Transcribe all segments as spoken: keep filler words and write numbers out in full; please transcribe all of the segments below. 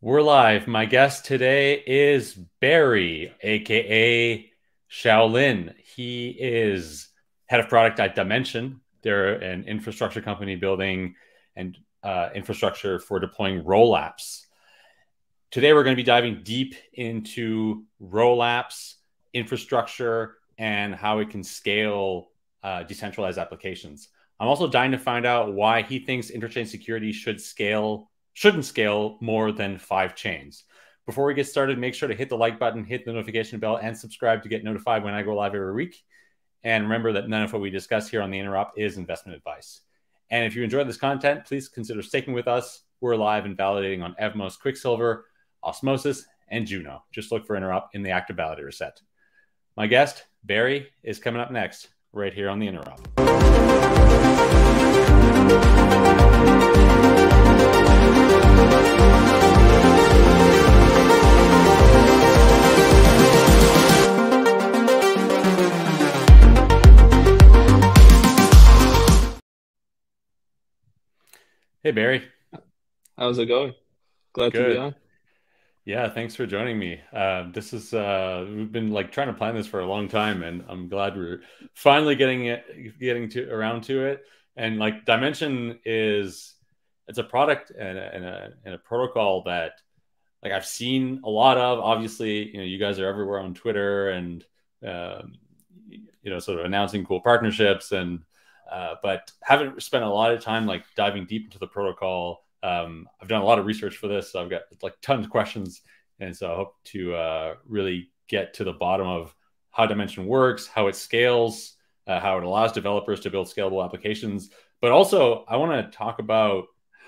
We're live. My guest today is Barry, aka Shaolin. He is head of product at Dimension. They're an infrastructure company building and uh, infrastructure for deploying roll apps. Today, we're going to be diving deep into roll apps, infrastructure, and how it can scale uh, decentralized applications. I'm also dying to find out why he thinks interchain security should scale shouldn't scale more than five chains. Before we get started, make sure to hit the like button, hit the notification bell, and subscribe to get notified when I go live every week. And remember that none of what we discuss here on the Interop is investment advice. And if you enjoyed this content, please consider sticking with us. We're live and validating on Evmos, Quicksilver, Osmosis, and Juno. Just look for Interop in the active validator set. My guest, Barry, is coming up next, right here on the Interop. Hey, Barry. How's it going? Glad Good. to be on. Yeah, thanks for joining me. Uh, this is uh, we've been like trying to plan this for a long time, and I'm glad we're finally getting it, getting to around to it. And like Dimension is, it's a product and a, and a, and a protocol that like I've seen a lot of. Obviously, you know, you guys are everywhere on Twitter and um, you know, sort of announcing cool partnerships, and uh, but haven't spent a lot of time like diving deep into the protocol. Um, I've done a lot of research for this, so I've got like tons of questions, and so I hope to uh, really get to the bottom of how Dimension works, how it scales, uh, how it allows developers to build scalable applications. But also, I want to talk about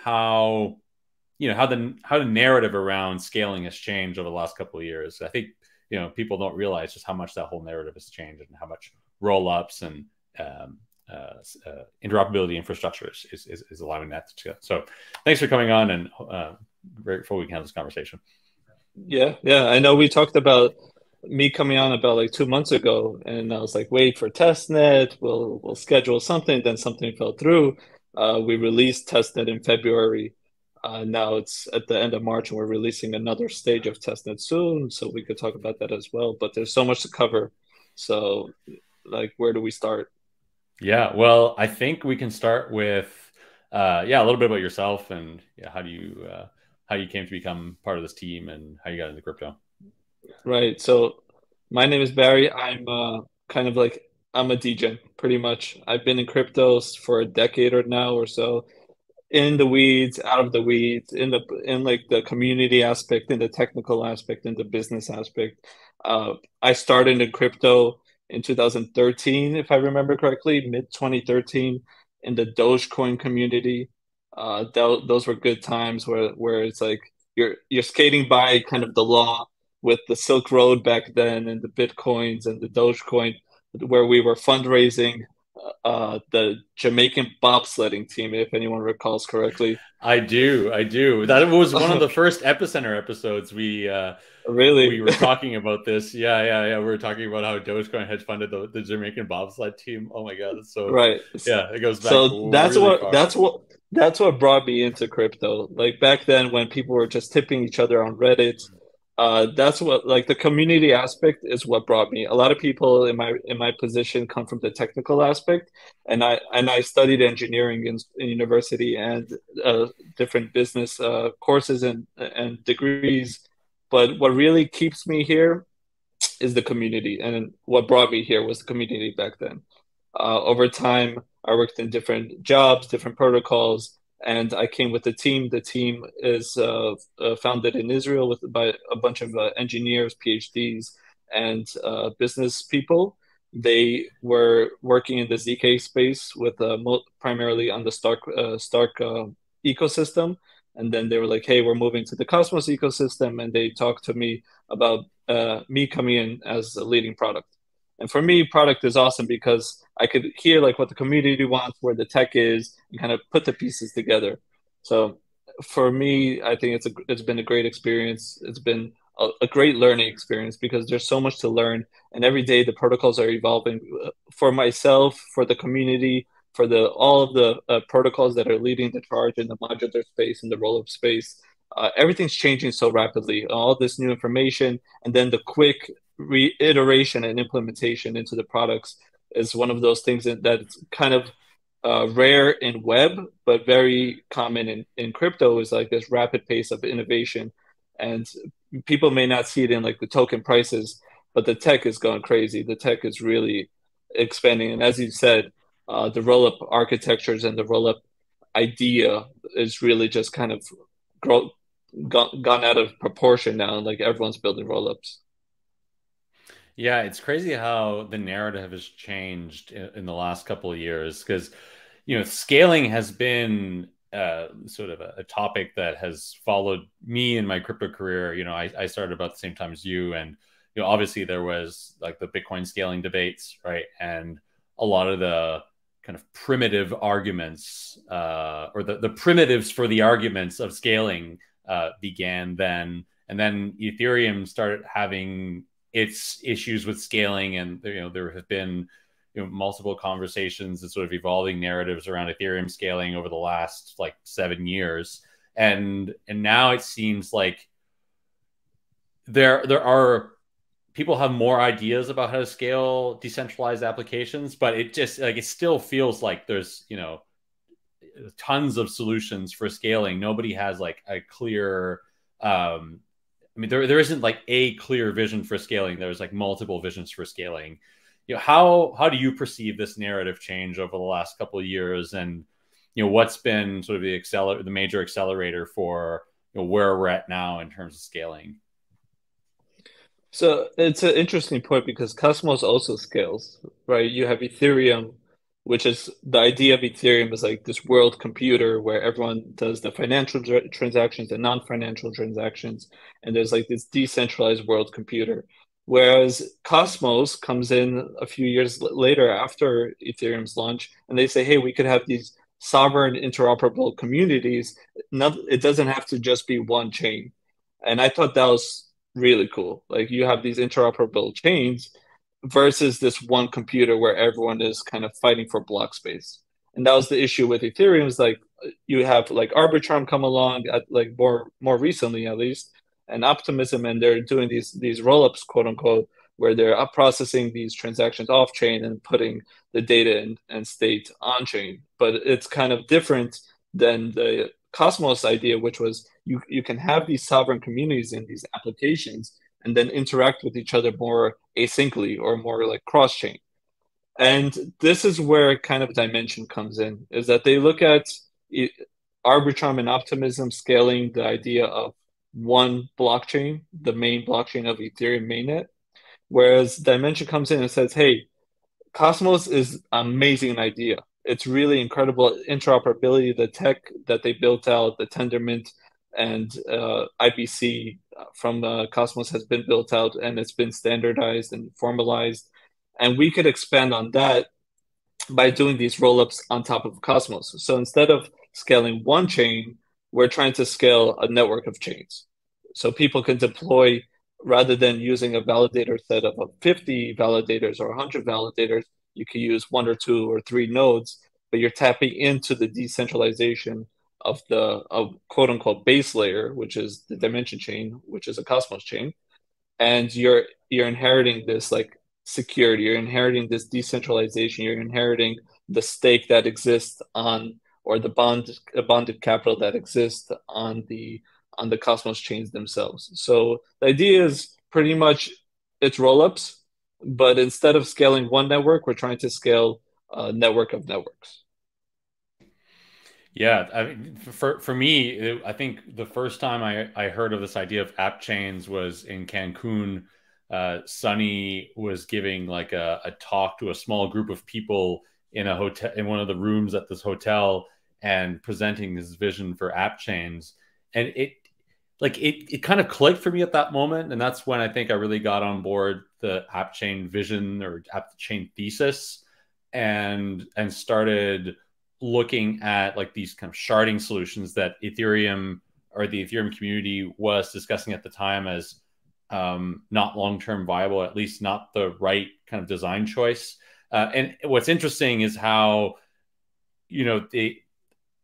how you know how the how the narrative around scaling has changed over the last couple of years. I think you know people don't realize just how much that whole narrative has changed and how much roll ups and um, uh, uh, interoperability infrastructure is, is, is allowing that to go. So thanks for coming on, and uh, grateful we can have this conversation. Yeah, yeah. I know we talked about me coming on about like two months ago, and I was like, wait for testnet. We'll we'll schedule something. Then something fell through. Uh, we released testnet in February. Uh, now it's at the end of March, and we're releasing another stage of testnet soon. So we could talk about that as well. But there's so much to cover. So, like, where do we start? Yeah, well, I think we can start with uh, yeah, a little bit about yourself and yeah, how do you uh, how you came to become part of this team and how you got into crypto. Right. So my name is Barry. I'm uh, kind of like I'm a D J, pretty much. I've been in cryptos for a decade or now or so, in the weeds, out of the weeds, in the in like the community aspect, in the technical aspect, in the business aspect. Uh, I started in crypto in two thousand thirteen, if I remember correctly, mid twenty thirteen, in the Dogecoin community. Uh, th those were good times where where it's like you're you're skating by kind of the law with the Silk Road back then and the Bitcoins and the Dogecoin, where we were fundraising uh, the Jamaican bobsledding team, if anyone recalls correctly. I do, I do. That was one of the first Epicenter episodes. We uh, we Really? were talking about this. Yeah, yeah, yeah. We were talking about how Dogecoin had funded the, the Jamaican bobsled team. Oh my god, that's so Right. yeah. It goes back So that's really what far. that's what that's what brought me into crypto. Like back then when people were just tipping each other on Reddit, uh that's what like the community aspect is what brought me. A lot of people in my in my position come from the technical aspect, and I and I studied engineering in, in university and uh different business uh courses and and degrees. But what really keeps me here is the community, and what brought me here was the community back then. Uh, over time, I worked in different jobs, different protocols, and I came with a team. The team is uh, uh, founded in Israel with by a bunch of uh, engineers, PhDs, and uh, business people. They were working in the Z K space with uh, primarily on the Stark uh, Stark uh, ecosystem, and then they were like, "Hey, we're moving to the Cosmos ecosystem," and they talked to me about uh, me coming in as a leading product. And for me, product is awesome because I could hear like what the community wants, where the tech is, and kind of put the pieces together. So for me, I think it's a it's been a great experience. It's been a, a great learning experience because there's so much to learn, and every day the protocols are evolving. For myself, for the community, for the all of the uh, protocols that are leading the charge in the modular space and the roll-up space. uh, everything's changing so rapidly. All this new information, and then the quick reiteration and implementation into the products is one of those things that, that's kind of uh, rare in web, but very common in, in crypto is like this rapid pace of innovation. And people may not see it in like the token prices, but the tech is going crazy. The tech is really expanding. And as you said, uh, the roll-up architectures and the roll-up idea is really just kind of grow, gone, gone out of proportion now. Like everyone's building roll-ups. Yeah, it's crazy how the narrative has changed in, in the last couple of years because, you know, scaling has been uh, sort of a, a topic that has followed me in my crypto career. You know, I, I started about the same time as you, and you know, obviously there was like the Bitcoin scaling debates, right? And a lot of the kind of primitive arguments uh, or the, the primitives for the arguments of scaling uh, began then. And then Ethereum started having its issues with scaling. And, you know, there have been, you know, multiple conversations and sort of evolving narratives around Ethereum scaling over the last like seven years. And, and now it seems like there, there are, people have more ideas about how to scale decentralized applications, but it just like it still feels like there's, you know, tons of solutions for scaling. Nobody has like a clear um I mean there there isn't like a clear vision for scaling. There's like multiple visions for scaling. You know, how how do you perceive this narrative change over the last couple of years, and you know what's been sort of the accelerator the major accelerator for, you know, where we're at now in terms of scaling? So it's an interesting point because Cosmos also scales, right? You have Ethereum, which is the idea of Ethereum is like this world computer where everyone does the financial tr- transactions and non-financial transactions, and there's like this decentralized world computer. Whereas Cosmos comes in a few years l- later after Ethereum's launch, and they say, hey, we could have these sovereign interoperable communities. Not, it doesn't have to just be one chain. And I thought that was really cool. Like you have these interoperable chains versus this one computer where everyone is kind of fighting for block space. And that was the issue with Ethereum is like you have like Arbitrum come along at like more more recently at least, and Optimism, and they're doing these these rollups, quote unquote, where they're up processing these transactions off chain and putting the data and, and state on chain. But it's kind of different than the Cosmos idea, which was you you can have these sovereign communities in these applications and then interact with each other more asyncly or more like cross chain. And this is where kind of dimension comes in, is that they look at it, Arbitrum and Optimism scaling the idea of one blockchain, the main blockchain of Ethereum mainnet, whereas dimension comes in and says, hey, Cosmos is an amazing idea. It's really incredible interoperability, the tech that they built out, the Tendermint and uh, I B C from uh, Cosmos has been built out and it's been standardized and formalized. And we could expand on that by doing these rollups on top of Cosmos. So instead of scaling one chain, we're trying to scale a network of chains. So people can deploy rather than using a validator set of fifty validators or one hundred validators, you can use one or two or three nodes, but you're tapping into the decentralization of the of quote unquote base layer, which is the dimension chain, which is a Cosmos chain, and you're you're inheriting this like security, you're inheriting this decentralization, you're inheriting the stake that exists on or the bond bonded capital that exists on the on the Cosmos chains themselves. So the idea is pretty much it's rollups, but instead of scaling one network, we're trying to scale a network of networks. Yeah, I mean, for for me, it, I think the first time I, I heard of this idea of app chains was in Cancun. Uh, Sunny was giving like a, a talk to a small group of people in a hotel in one of the rooms at this hotel and presenting his vision for app chains. And it like it it kind of clicked for me at that moment. And that's when I think I really got on board the app chain vision or app chain thesis and and started looking at like these kind of sharding solutions that Ethereum or the Ethereum community was discussing at the time as um, not long-term viable, at least not the right kind of design choice. Uh, and what's interesting is how, you know, they,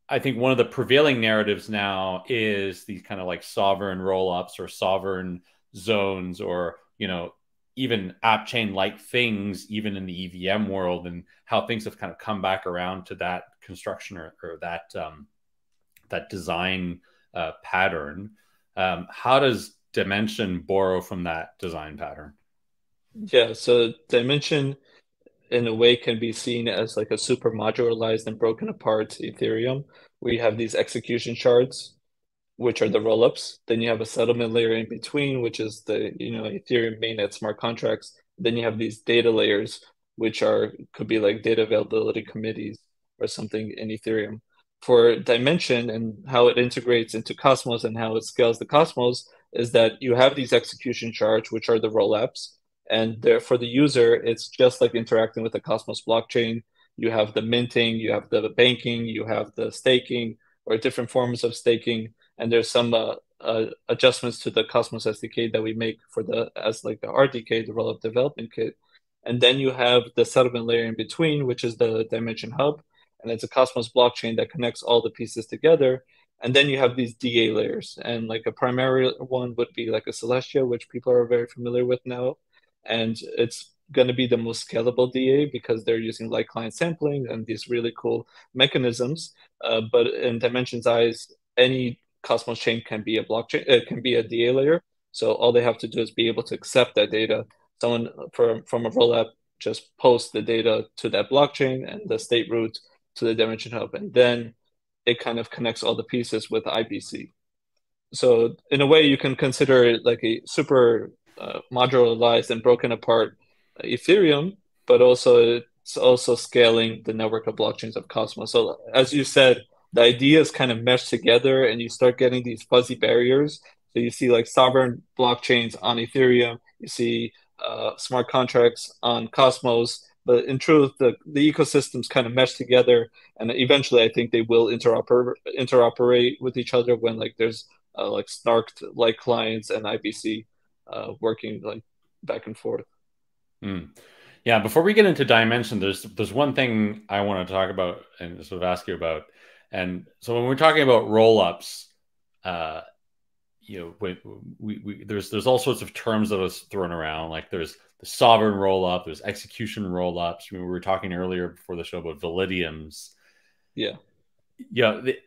I think one of the prevailing narratives now is these kind of like sovereign roll-ups or sovereign zones, or you know, even app chain like things, even in the E V M world, and how things have kind of come back around to that construction, or, or that um, that design uh, pattern. Um, how does Dymension borrow from that design pattern? Yeah, so Dimension in a way can be seen as like a super modularized and broken apart Ethereum, where you have these execution shards, which are the rollups. Then you have a settlement layer in between, which is the, you know, Ethereum mainnet smart contracts. Then you have these data layers, which are could be like data availability committees or something in Ethereum. For Dimension and how it integrates into Cosmos and how it scales the Cosmos is that you have these execution shards, which are the rollups. And there, for the user, it's just like interacting with the Cosmos blockchain. You have the minting, you have the banking, you have the staking or different forms of staking, and there's some uh, uh, adjustments to the Cosmos S D K that we make for the as like the R D K, the rollup development kit. And then you have the settlement layer in between, which is the Dimension Hub, and it's a Cosmos blockchain that connects all the pieces together. And then you have these D A layers, and like a primary one would be like a Celestia, which people are very familiar with now, and it's going to be the most scalable D A because they're using light client sampling and these really cool mechanisms. Uh, but in Dimension's eyes, any Cosmos chain can be a blockchain, it can be a D A layer. So all they have to do is be able to accept that data. Someone from from a rollup just posts the data to that blockchain and the state root to the Dimension Hub, and then it kind of connects all the pieces with I B C. So in a way, you can consider it like a super uh, modularized and broken apart Ethereum, but also it's also scaling the network of blockchains of Cosmos. So as you said, the ideas kind of mesh together and you start getting these fuzzy barriers. So you see like sovereign blockchains on Ethereum, you see uh, smart contracts on Cosmos, but in truth, the, the ecosystems kind of mesh together, and eventually I think they will interoper interoperate with each other when like there's uh, like snarked like clients and I B C uh, working like back and forth. Mm. Yeah, before we get into Dimension, there's there's one thing I want to talk about and sort of ask you about. And so when we're talking about roll-ups, uh, you know, we, we, we, there's there's all sorts of terms that was thrown around. Like there's the sovereign roll-up, there's execution roll-ups. I mean, we were talking earlier before the show about validiums. Yeah. Yeah, the,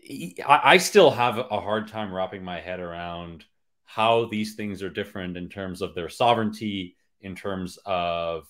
I, I still have a hard time wrapping my head around how these things are different in terms of their sovereignty, in terms of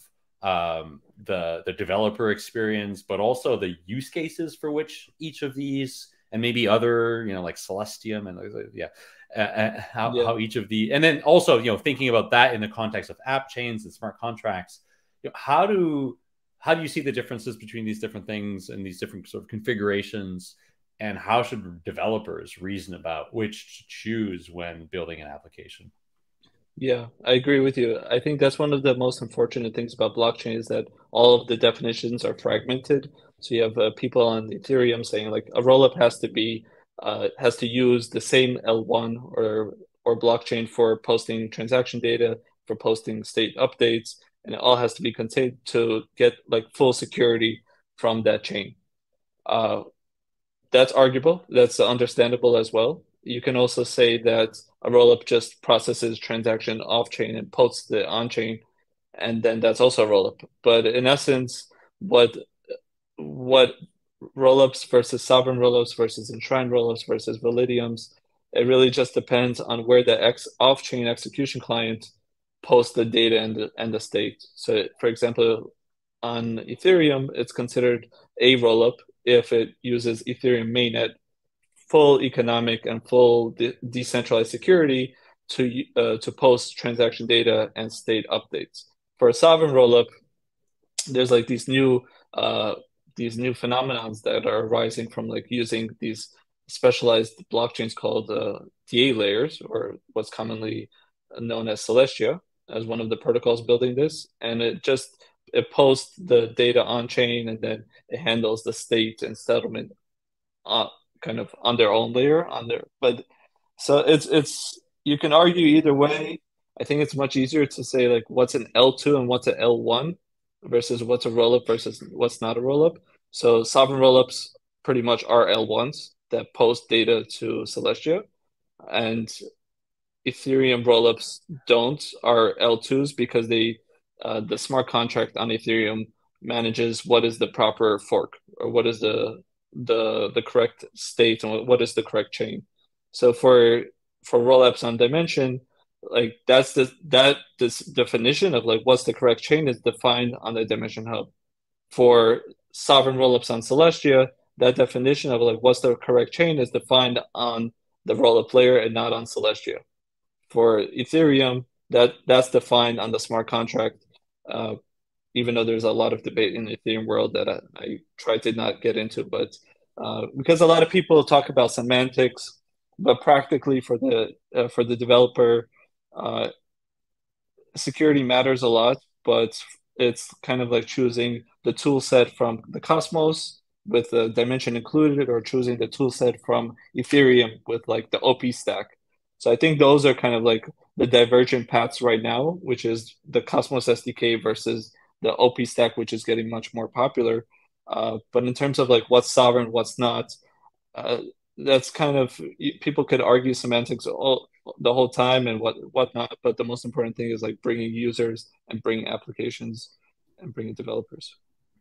um, the the developer experience, but also the use cases for which each of these, and maybe other, you know, like Celestium and yeah, uh, uh, how Yeah. how each of the, and then also, you know, thinking about that in the context of app chains and smart contracts, you know, how do how do you see the differences between these different things and these different sort of configurations, and how should developers reason about which to choose when building an application? Yeah, I agree with you. I think that's one of the most unfortunate things about blockchain is that all of the definitions are fragmented. So you have uh, people on Ethereum saying like a rollup has to be uh, has to use the same L one or or blockchain for posting transaction data, for posting state updates, and it all has to be contained to get like full security from that chain. Uh, that's arguable. That's understandable as well. You can also say that a rollup just processes transaction off chain and posts it on chain, and then that's also a rollup. But in essence, what what rollups versus sovereign rollups versus enshrined rollups versus validiums, it really just depends on where the X off-chain execution client posts the data and the, and the state. So, for example, on Ethereum, it's considered a rollup if it uses Ethereum mainnet full economic and full de decentralized security to uh, to post transaction data and state updates. For a sovereign rollup, there's like these new uh, these new phenomenons that are arising from like using these specialized blockchains called uh, D A layers, or what's commonly known as Celestia, as one of the protocols building this, and it just it posts the data on chain and then it handles the state and settlement uh, kind of on their own layer on there. But so it's it's you can argue either way. I think it's much easier to say like what's an L two and what's an L one versus what's a rollup versus what's not a rollup. So sovereign rollups pretty much are L ones that post data to Celestia, and Ethereum rollups don't are L twos because they uh, the smart contract on Ethereum manages what is the proper fork or what is the the the correct state and what is the correct chain. So for for rollups on Dimension, like that's the that this definition of like what's the correct chain is defined on the Dimension Hub. For sovereign rollups on Celestia, that definition of like what's the correct chain is defined on the rollup layer and not on Celestia. For Ethereum, that that's defined on the smart contract. Uh, even though there's a lot of debate in the Ethereum world that I, I try to not get into, but uh, because a lot of people talk about semantics, but practically for the uh, for the developer, uh, security matters a lot, but it's kind of like choosing the tool set from the Cosmos with the dimension included, or choosing the tool set from Ethereum with like the O P stack. So I think those are kind of like the divergent paths right now, which is the Cosmos S D K versus the O P stack, which is getting much more popular. Uh, but in terms of like what's sovereign, what's not, uh, that's kind of people could argue semantics all the whole time and what whatnot. But the most important thing is like bringing users and bringing applications and bringing developers.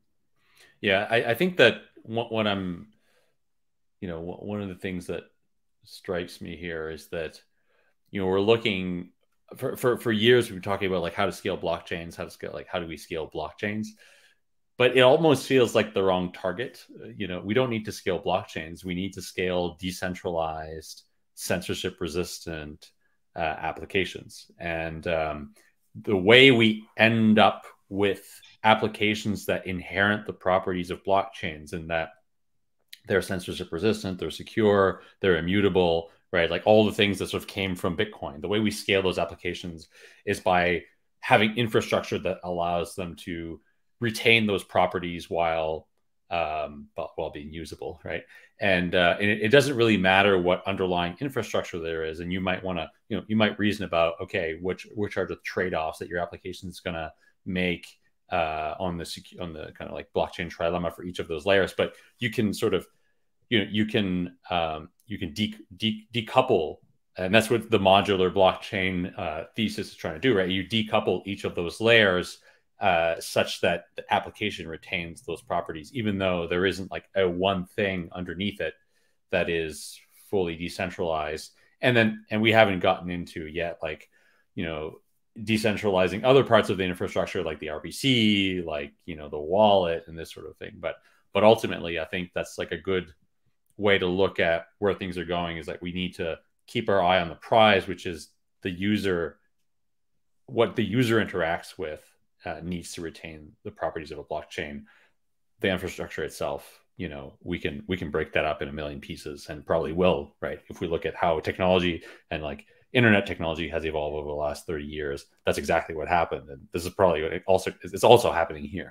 Yeah, I, I think that what, what I'm, you know, one of the things that strikes me here is that, you know, we're looking for, for, for years, we've been talking about like how to scale blockchains, how to scale, like, how do we scale blockchains? But it almost feels like the wrong target. You know, we don't need to scale blockchains. We need to scale decentralized, censorship resistant uh, applications. And um, the way we end up with applications that inherit the properties of blockchains and that they're censorship resistant, they're secure, they're immutable, right? Like all the things that sort of came from Bitcoin. The way we scale those applications is by having infrastructure that allows them to retain those properties while um, while being usable, right? And, uh, and it, it doesn't really matter what underlying infrastructure there is. And you might want to, you know, you might reason about, okay, which which are the trade-offs that your application is going to make uh, on the on the kind of like blockchain trilemma for each of those layers. But you can sort of, you know, you can um, you can de de decouple, and that's what the modular blockchain uh, thesis is trying to do, right? You decouple each of those layers uh, such that the application retains those properties, even though there isn't like a one thing underneath it that is fully decentralized. And then, and we haven't gotten into yet, like, you know, decentralizing other parts of the infrastructure, like the R P C, like, you know, the wallet and this sort of thing. But, but ultimately, I think that's like a good way to look at where things are going, is that we need to keep our eye on the prize, which is the user, what the user interacts with. Uh, needs to retain the properties of a blockchain. The infrastructure itself, you know, we can we can break that up in a million pieces, and probably will, right? If we look at how technology and like internet technology has evolved over the last thirty years, that's exactly what happened. And this is probably what it also it's also happening here.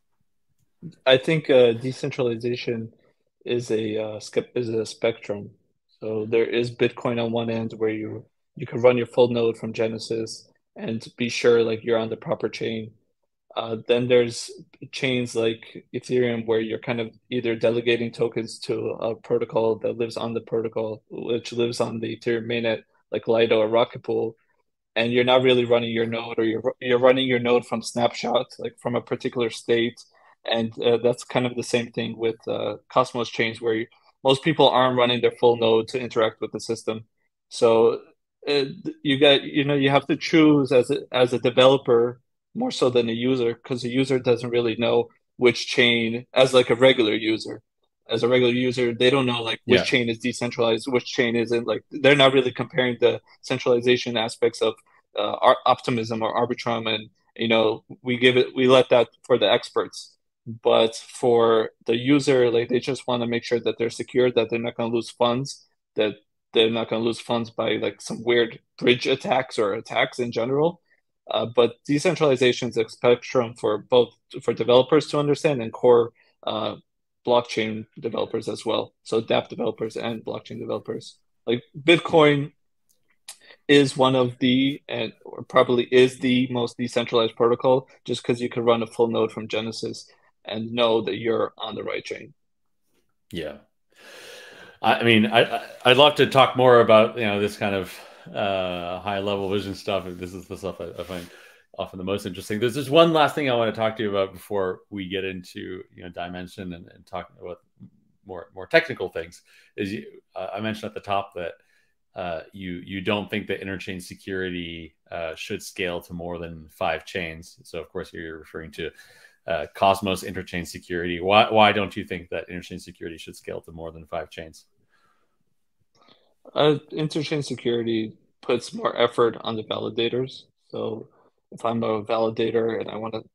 I think uh, decentralization is a uh, is a spectrum. So there is Bitcoin on one end where you you can run your full node from Genesis and be sure like you're on the proper chain. Uh, then there's chains like Ethereum where you're kind of either delegating tokens to a protocol that lives on the protocol, which lives on the Ethereum mainnet, like Lido or Rocket Pool, and you're not really running your node, or you're you're running your node from snapshots, like from a particular state. And uh, that's kind of the same thing with uh, Cosmos chains, where you, most people aren't running their full node to interact with the system. So uh, you got, you know, you have to choose as a, as a developer more so than a user, because the user doesn't really know which chain, as like a regular user. As a regular user, they don't know like which Yeah. chain is decentralized, which chain isn't. Like they're not really comparing the centralization aspects of uh, optimism or Arbitrum, and you know we give it, we let that for the experts. But for the user, like they just want to make sure that they're secure, that they're not going to lose funds, that they're not going to lose funds by like some weird bridge attacks or attacks in general. Uh, but decentralization is a spectrum for both for developers to understand and core uh, blockchain developers as well. So dApp developers and blockchain developers. Like Bitcoin is one of the, and or probably is the most decentralized protocol, just because you can run a full node from Genesis and know that you're on the right chain. Yeah. I, I mean, I, I I'd love to talk more about, you know, this kind of uh, high level vision stuff. This is the stuff I, I find often the most interesting. There's just one last thing I want to talk to you about before we get into, you know, dimension and, and talking about more more technical things. Is you, uh, I mentioned at the top that uh, you you don't think that interchain security uh, should scale to more than five chains. So of course you're referring to uh, Cosmos interchain security. Why why don't you think that interchain security should scale to more than five chains? Uh, interchain security puts more effort on the validators. So if I'm a validator and I want to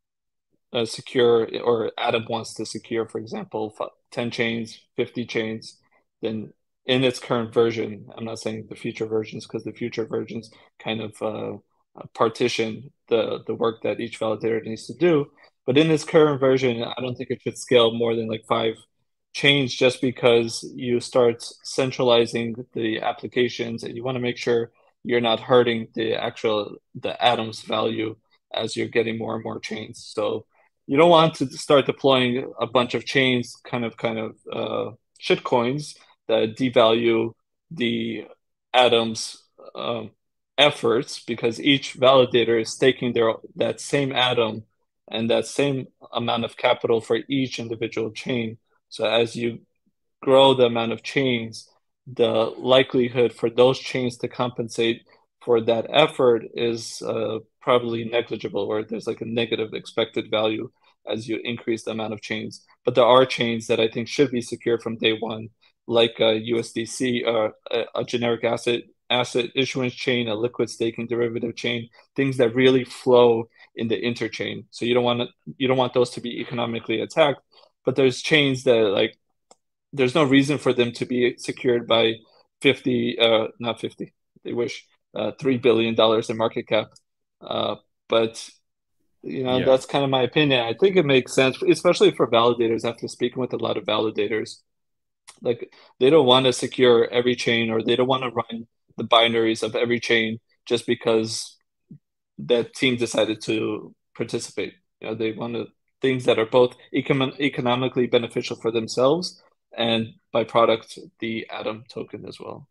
uh, secure, or Atom wants to secure, for example, ten chains, fifty chains, then in its current version, I'm not saying the future versions because the future versions kind of uh, partition the the work that each validator needs to do. But in its current version, I don't think it should scale more than like five chains, just because you start centralizing the applications and you want to make sure you're not hurting the actual the Atom's value as you're getting more and more chains. So you don't want to start deploying a bunch of chains, kind of kind of uh, shit coins that devalue the Atom's um, efforts, because each validator is staking their that same Atom and that same amount of capital for each individual chain. So as you grow the amount of chains, the likelihood for those chains to compensate for that effort is uh, probably negligible, or there's like a negative expected value as you increase the amount of chains. But there are chains that I think should be secure from day one, like a U S D C, uh, a, a generic asset asset issuance chain, a liquid staking derivative chain, things that really flow in the interchain. So you don't want to, you don't want those to be economically attacked. But there's chains that, like, there's no reason for them to be secured by fifty, uh, not fifty, they wish, uh, three billion dollars in market cap. Uh, but, you know, Yeah. that's kind of my opinion. I think it makes sense, especially for validators, after speaking with a lot of validators. Like, they don't want to secure every chain, or they don't want to run the binaries of every chain just because that team decided to participate. You know, they want to, things that are both econ economically beneficial for themselves and by product the Atom token as well.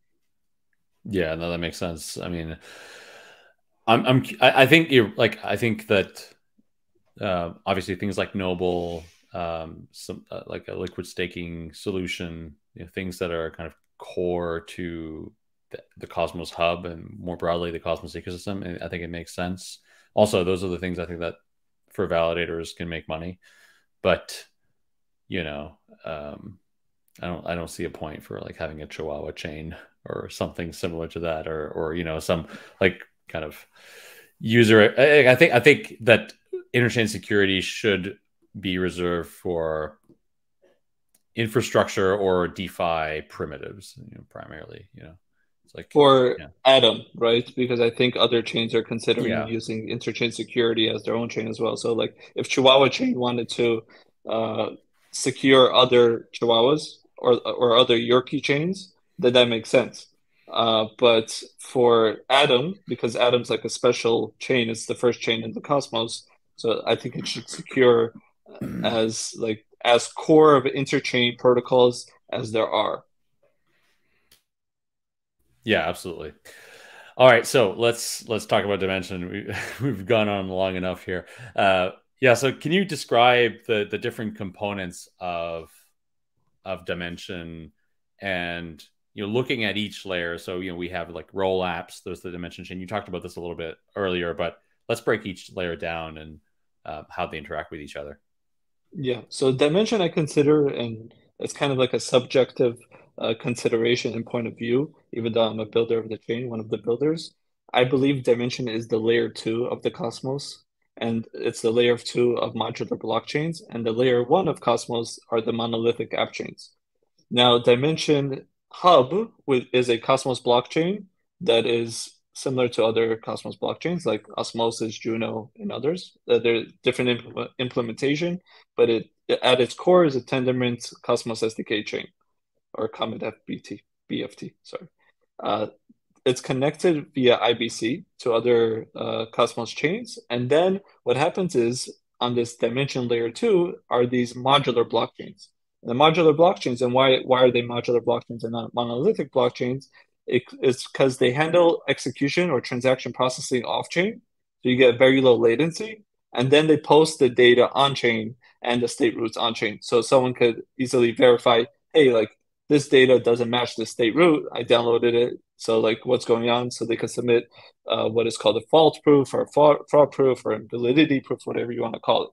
Yeah, no, that makes sense. I mean, I'm, I'm, I I think you're like, I think that uh, obviously things like Noble, um, some uh, like a liquid staking solution, you know, things that are kind of core to the, the Cosmos hub and more broadly the Cosmos ecosystem. And I think it makes sense. Also, those are the things I think that for validators can make money, but you know, um, I don't I don't see a point for like having a Chihuahua chain or something similar to that, or or you know some like kind of user. I, I think I think that interchain security should be reserved for infrastructure or DeFi primitives, you know, primarily. You know, it's like For yeah, Atom, right? Because I think other chains are considering yeah, using interchain security as their own chain as well. So, like, if Chihuahua chain wanted to uh, secure other Chihuahuas or or other Yorkie chains, then that makes sense. Uh, but for Atom, because Atom's like a special chain, it's the first chain in the Cosmos. So I think it should secure as like as core of interchain protocols as there are. yeah, absolutely. All right, so let's let's talk about dimension. We, we've gone on long enough here. Uh, yeah, so can you describe the the different components of of dimension, and you know looking at each layer? So you know we have like roll apps. There's the dimension chain. You talked about this a little bit earlier, but let's break each layer down and uh, how they interact with each other. Yeah, so dimension I consider, and it's kind of like a subjective uh, consideration and point of view, even though I'm a builder of the chain, one of the builders. I believe dimension is the layer two of the Cosmos, and it's the layer two of modular blockchains, and the layer one of Cosmos are the monolithic app chains. Now, Dimension Hub is a Cosmos blockchain that is similar to other Cosmos blockchains like Osmosis, Juno, and others. Uh, they're different impl implementation, but it, at its core is a Tendermint Cosmos S D K chain, or Comet F B T, B F T, sorry. Uh, it's connected via I B C to other uh, Cosmos chains. And then what happens is on this dimension layer two are these modular blockchains. The modular blockchains, and why why are they modular blockchains and not monolithic blockchains? It, it's because they handle execution or transaction processing off chain, so you get very low latency, and then they post the data on chain and the state roots on chain, so someone could easily verify, hey, like this data doesn't match the state root. I downloaded it, so like what's going on? So they could submit uh, what is called a fault proof or fraud, fraud proof or validity proof, whatever you want to call it.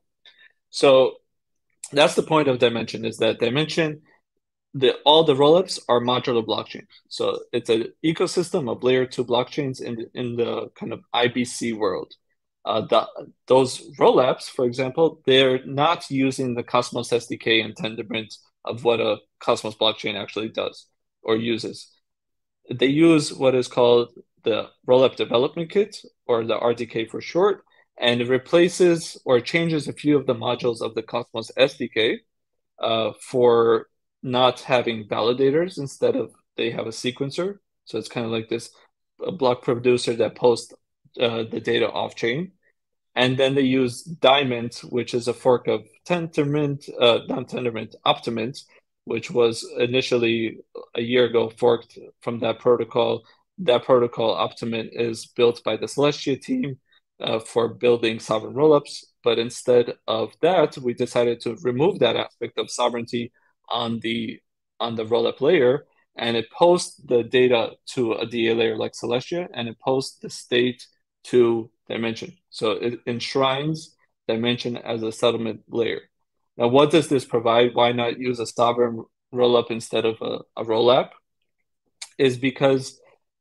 So that's the point of Dymension, is that Dymension, the all the rollups are modular blockchains. So it's an ecosystem of layer two blockchains in the, in the kind of I B C world. Uh, the, those rollups, for example, they're not using the Cosmos S D K and Tendermint of what a Cosmos blockchain actually does or uses. They use what is called the rollup development kit, or the R D K for short, and it replaces or changes a few of the modules of the Cosmos S D K uh, for not having validators. Instead of, they have a sequencer. So it's kind of like this a block producer that posts uh, the data off chain. And then they use Dymint, which is a fork of Tendermint, uh, not Tendermint, Optimint, which was initially a year ago forked from that protocol. That protocol, Optimint, is built by the Celestia team uh, for building sovereign rollups. But instead of that, we decided to remove that aspect of sovereignty on the on the rollup layer, and it posts the data to a D A layer like Celestia, and it posts the state to Dymension. So it enshrines Dymension as a settlement layer. Now, what does this provide? Why not use a sovereign rollup instead of a, a rollup? Is because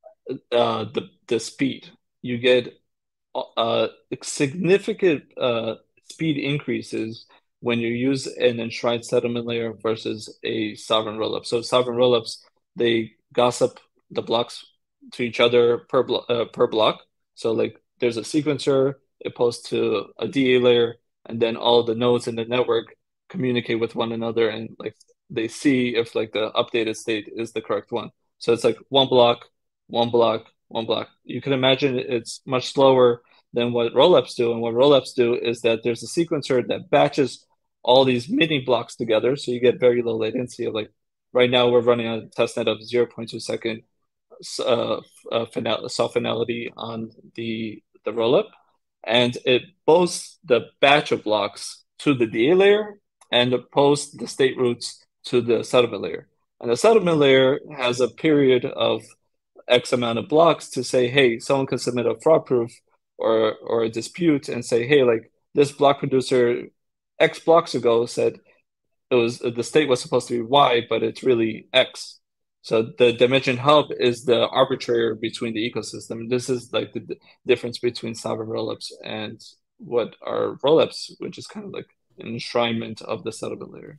uh, the the speed. You get uh, significant uh, speed increases when you use an enshrined settlement layer versus a sovereign rollup. So sovereign rollups, they gossip the blocks to each other per blo uh, per block. So like there's a sequencer, it posts to a D A layer, and then all the nodes in the network communicate with one another, and like they see if like the updated state is the correct one. So it's like one block, one block, one block. You can imagine it's much slower than what rollups do. And what rollups do is that there's a sequencer that batches all these mini blocks together. So you get very low latency of like, right now we're running a testnet of zero point two second uh, uh, final, soft finality on the, the rollup. And it posts the batch of blocks to the D A layer and it posts the state roots to the settlement layer. And the settlement layer has a period of X amount of blocks to say, hey, someone can submit a fraud proof or or a dispute and say, hey, like this block producer X blocks ago said it was the state was supposed to be Y, but it's really X. So the Dymension hub is the arbitrator between the ecosystem. This is like the d- difference between sovereign rollups and what are rollups, which is kind of like an enshrinement of the settlement layer.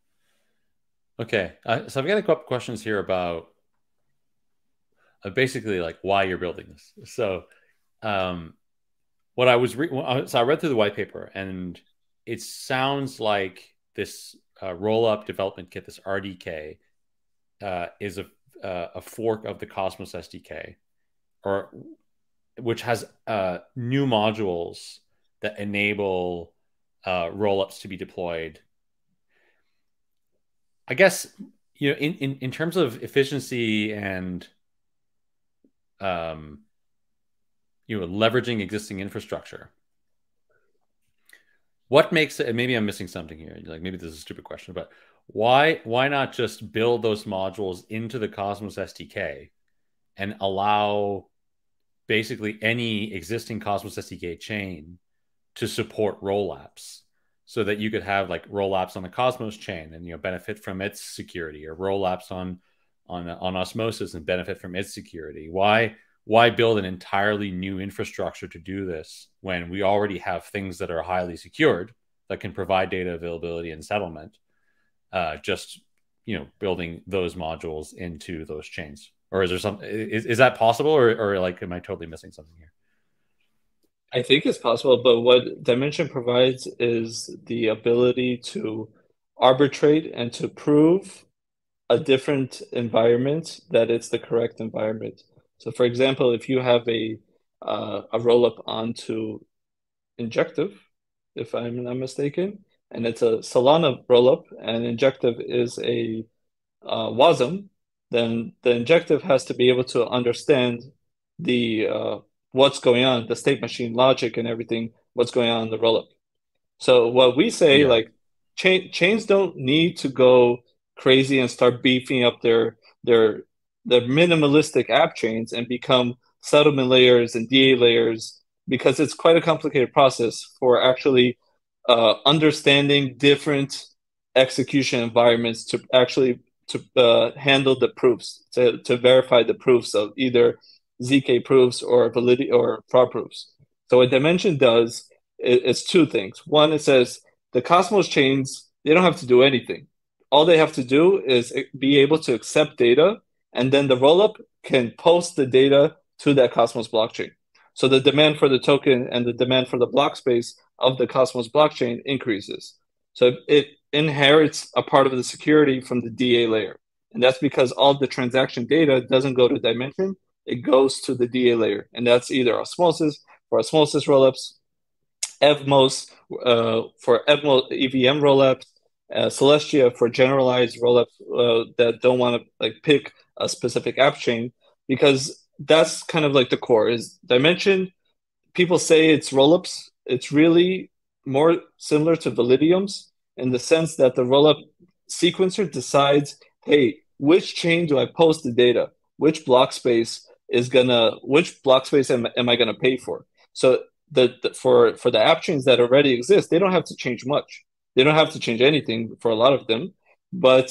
Okay, uh, so I've got a couple questions here about uh, basically like why you're building this. So, um, what I was re- so I read through the white paper, and it sounds like this uh, roll-up development kit, this R D K, uh, is a uh, a fork of the Cosmos S D K, or which has uh, new modules that enable uh, roll-ups to be deployed. I guess, you know, in, in, in terms of efficiency and um, you know, leveraging existing infrastructure, what makes it, and maybe I'm missing something here, like maybe this is a stupid question, but why why not just build those modules into the Cosmos S D K and allow basically any existing Cosmos S D K chain to support rollups, so that you could have like rollups on the Cosmos chain and, you know, benefit from its security, or rollups on on on Osmosis and benefit from its security? Why why build an entirely new infrastructure to do this when we already have things that are highly secured that can provide data availability and settlement? Uh, just, you know, building those modules into those chains, or is there some is, is that possible, or, or like am I totally missing something here? I think it's possible, but what Dymension provides is the ability to arbitrate and to prove a different environment that it's the correct environment. So, for example, if you have a uh, a roll up onto Injective, if I'm not mistaken, and it's a Solana rollup, and injective is a uh, WASM, then the injective has to be able to understand the uh, what's going on, the state machine logic and everything, what's going on in the rollup. So what we say, Yeah. like chain chains don't need to go crazy and start beefing up their their their minimalistic app chains and become settlement layers and D A layers because it's quite a complicated process for actually uh, understanding different execution environments to actually to uh, handle the proofs to, to verify the proofs of either Z K proofs or validity or fraud proofs. So what Dimension does it's two things. One, it says the Cosmos chains, they don't have to do anything. All they have to do is be able to accept data, and then the rollup can post the data to that Cosmos blockchain. So the demand for the token and the demand for the block space of the Cosmos blockchain increases. So it inherits a part of the security from the D A layer. And that's because all the transaction data doesn't go to Dimension, it goes to the D A layer. And that's either Osmosis for Osmosis rollups, Evmos uh, for Evmos E V M rollups, uh, Celestia for generalized rollups uh, that don't want to like pick a specific app chain, because that's kind of like the core is Dimension. People say it's rollups. It's really more similar to Validiums in the sense that the rollup sequencer decides, hey, which chain do I post the data? Which block space is gonna, which block space am, am I gonna pay for? So the, the for for the app chains that already exist, they don't have to change much. They don't have to change anything for a lot of them. But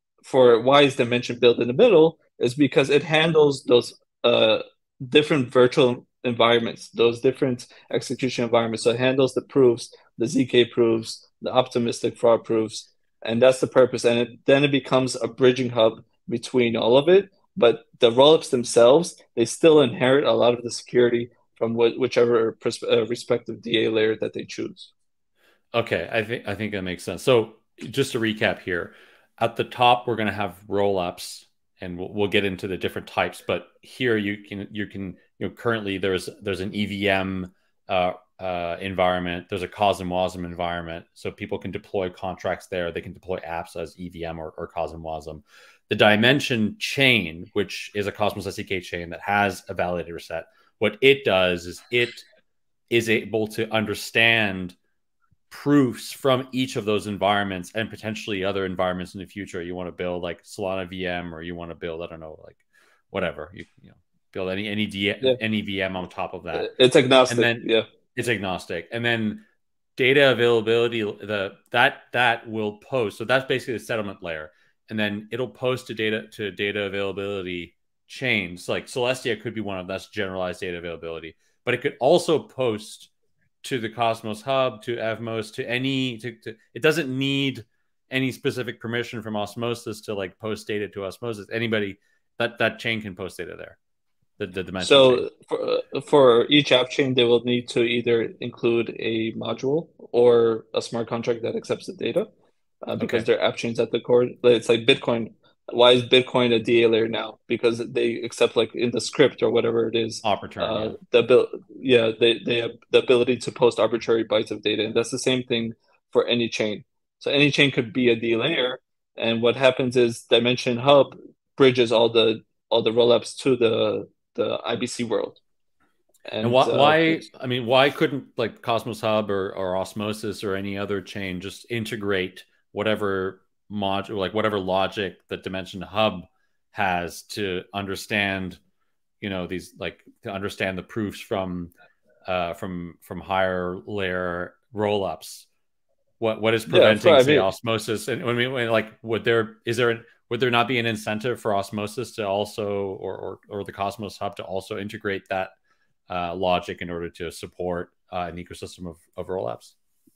for why is Dimension built in the middle is because it handles those uh, different virtual environments, those different execution environments. So it handles the proofs, the Z K proofs, the optimistic fraud proofs, and that's the purpose. And it, then it becomes a bridging hub between all of it. But the rollups themselves, they still inherit a lot of the security from wh- whichever pers- uh, respective D A layer that they choose. Okay, I think I think that makes sense. So just to recap here, at the top we're going to have roll-ups, and we'll, we'll get into the different types. But here you can you can you know currently there's there's an E V M uh, uh, environment, there's a COSM WASM environment, so people can deploy contracts there. They can deploy apps as E V M or, or COSM WASM. The Dimension chain, which is a Cosmos S D K chain that has a validator set, what it does is it is able to understand proofs from each of those environments and potentially other environments in the future. You want to build like Solana V M, or you want to build, I don't know, like whatever, you, you know, build any, any, D, Yeah, any V M on top of that. it's And agnostic. then Yeah. it's agnostic. And then data availability, the, that, that will post. So that's basically the settlement layer. And then it'll post to data to data availability chains. Like Celestia could be one of them. That's generalized data availability, but it could also post to the Cosmos Hub, to Evmos, to any. To, to, it doesn't need any specific permission from Osmosis to like post data to Osmosis. Anybody that that chain can post data there. The the dimension chain. So for for each app chain, they will need to either include a module or a smart contract that accepts the data, uh, because Okay. they're app chains at the core. It's like Bitcoin. Why is Bitcoin a D A layer now? Because they accept like in the script or whatever it is, Op return. uh, Yeah. the abil- yeah they they have the ability to post arbitrary bytes of data, and that's the same thing for any chain. So any chain could be a D layer, and what happens is Dimension Hub bridges all the all the rollups to the the I B C world. And And why, uh, why? I mean, why couldn't like Cosmos Hub or, or Osmosis or any other chain just integrate whatever module, like whatever logic that Dimension Hub has to understand, you know, these like to understand the proofs from uh, from from higher layer rollups? What what is yeah, for preventing, I say, mean, Osmosis? And when we when, like, would there is there would there not be an incentive for Osmosis to also or or, or the Cosmos Hub to also integrate that uh, logic in order to support uh, an ecosystem of, of rollups?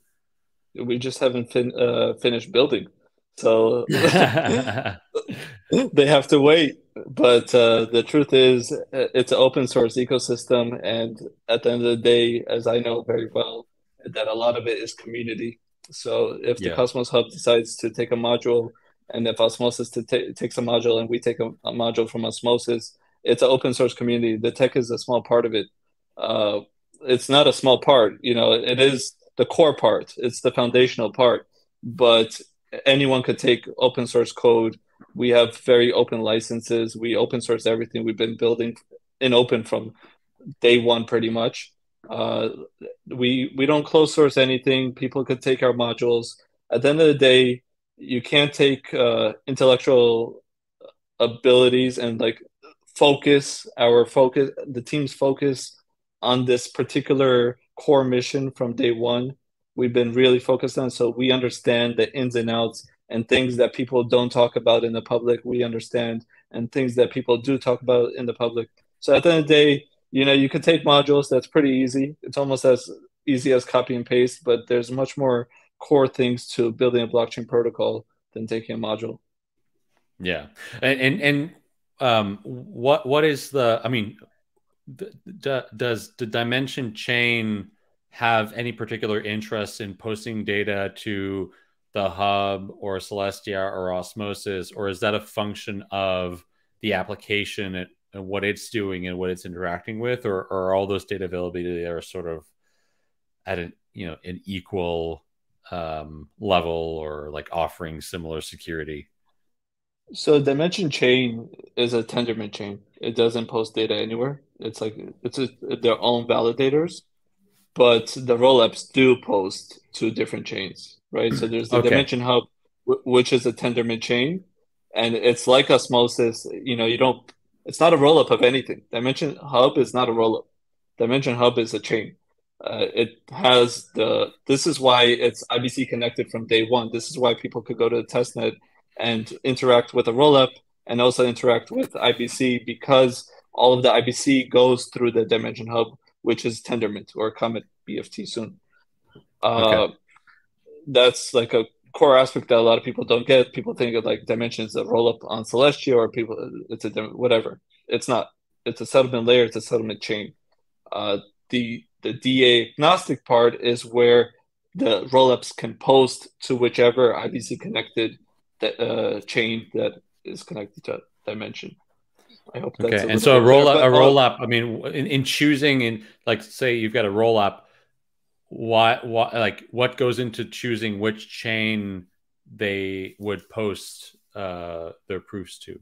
we just haven't fin uh, finished building, so Yeah, they have to wait. But uh, the truth is, uh, it's an open source ecosystem, and at the end of the day, as I know very well, that a lot of it is community. So if the Cosmos Hub decides to take a module, and if Osmosis to ta takes a module, and we take a, a module from Osmosis, it's an open source community. The tech is a small part of it. Uh, it's not a small part, you know. It is. the core part. It's the foundational part. But anyone could take open source code. We have very open licenses. We open source everything. We've been building in open from day one, pretty much. Uh, we we don't close source anything. People could take our modules. At the end of the day, you can't take uh, intellectual abilities and like focus our focus the team's focus on this particular core mission from day one. We've been really focused on, so we understand the ins and outs and things that people don't talk about in the public. We understand, and things that people do talk about in the public. So at the end of the day, you know, you can take modules. That's pretty easy. It's almost as easy as copy and paste, but there's much more core things to building a blockchain protocol than taking a module. Yeah, and and, and um, what what is the? I mean, d does the Dymension chain have any particular interest in posting data to the hub or Celestia or Osmosis, or is that a function of the application and, and what it's doing and what it's interacting with, or, or are all those data availability are sort of at an you know an equal um, level, or like offering similar security? So Dimension chain is a Tendermint chain. It doesn't post data anywhere. It's like it's a, their own validators, but the rollups do post to different chains, right? So there's the Okay. Dimension Hub, which is a Tendermint chain, and it's like Osmosis. You know, you don't. It's not a rollup of anything. Dimension Hub is not a rollup. Dimension Hub is a chain. Uh, it has the. This is why it's I B C connected from day one. This is why people could go to the testnet and interact with a rollup and also interact with I B C, because all of the I B C goes through the Dimension Hub, which is Tendermint or Comet B F T soon. Uh, okay. That's like a core aspect that a lot of people don't get. People think of like Dimension is a rollup on Celestia, or people it's a whatever. It's not. It's a settlement layer. It's a settlement chain. Uh, the the D A agnostic part is where the rollups can post to whichever I B C connected that uh, chain that is connected to Dimension. I hope that's Okay. a And little so a bit clear. roll up, But a uh, roll up, I mean, in, in choosing, in like, say you've got a roll up, why, why, like what goes into choosing which chain they would post uh, their proofs to?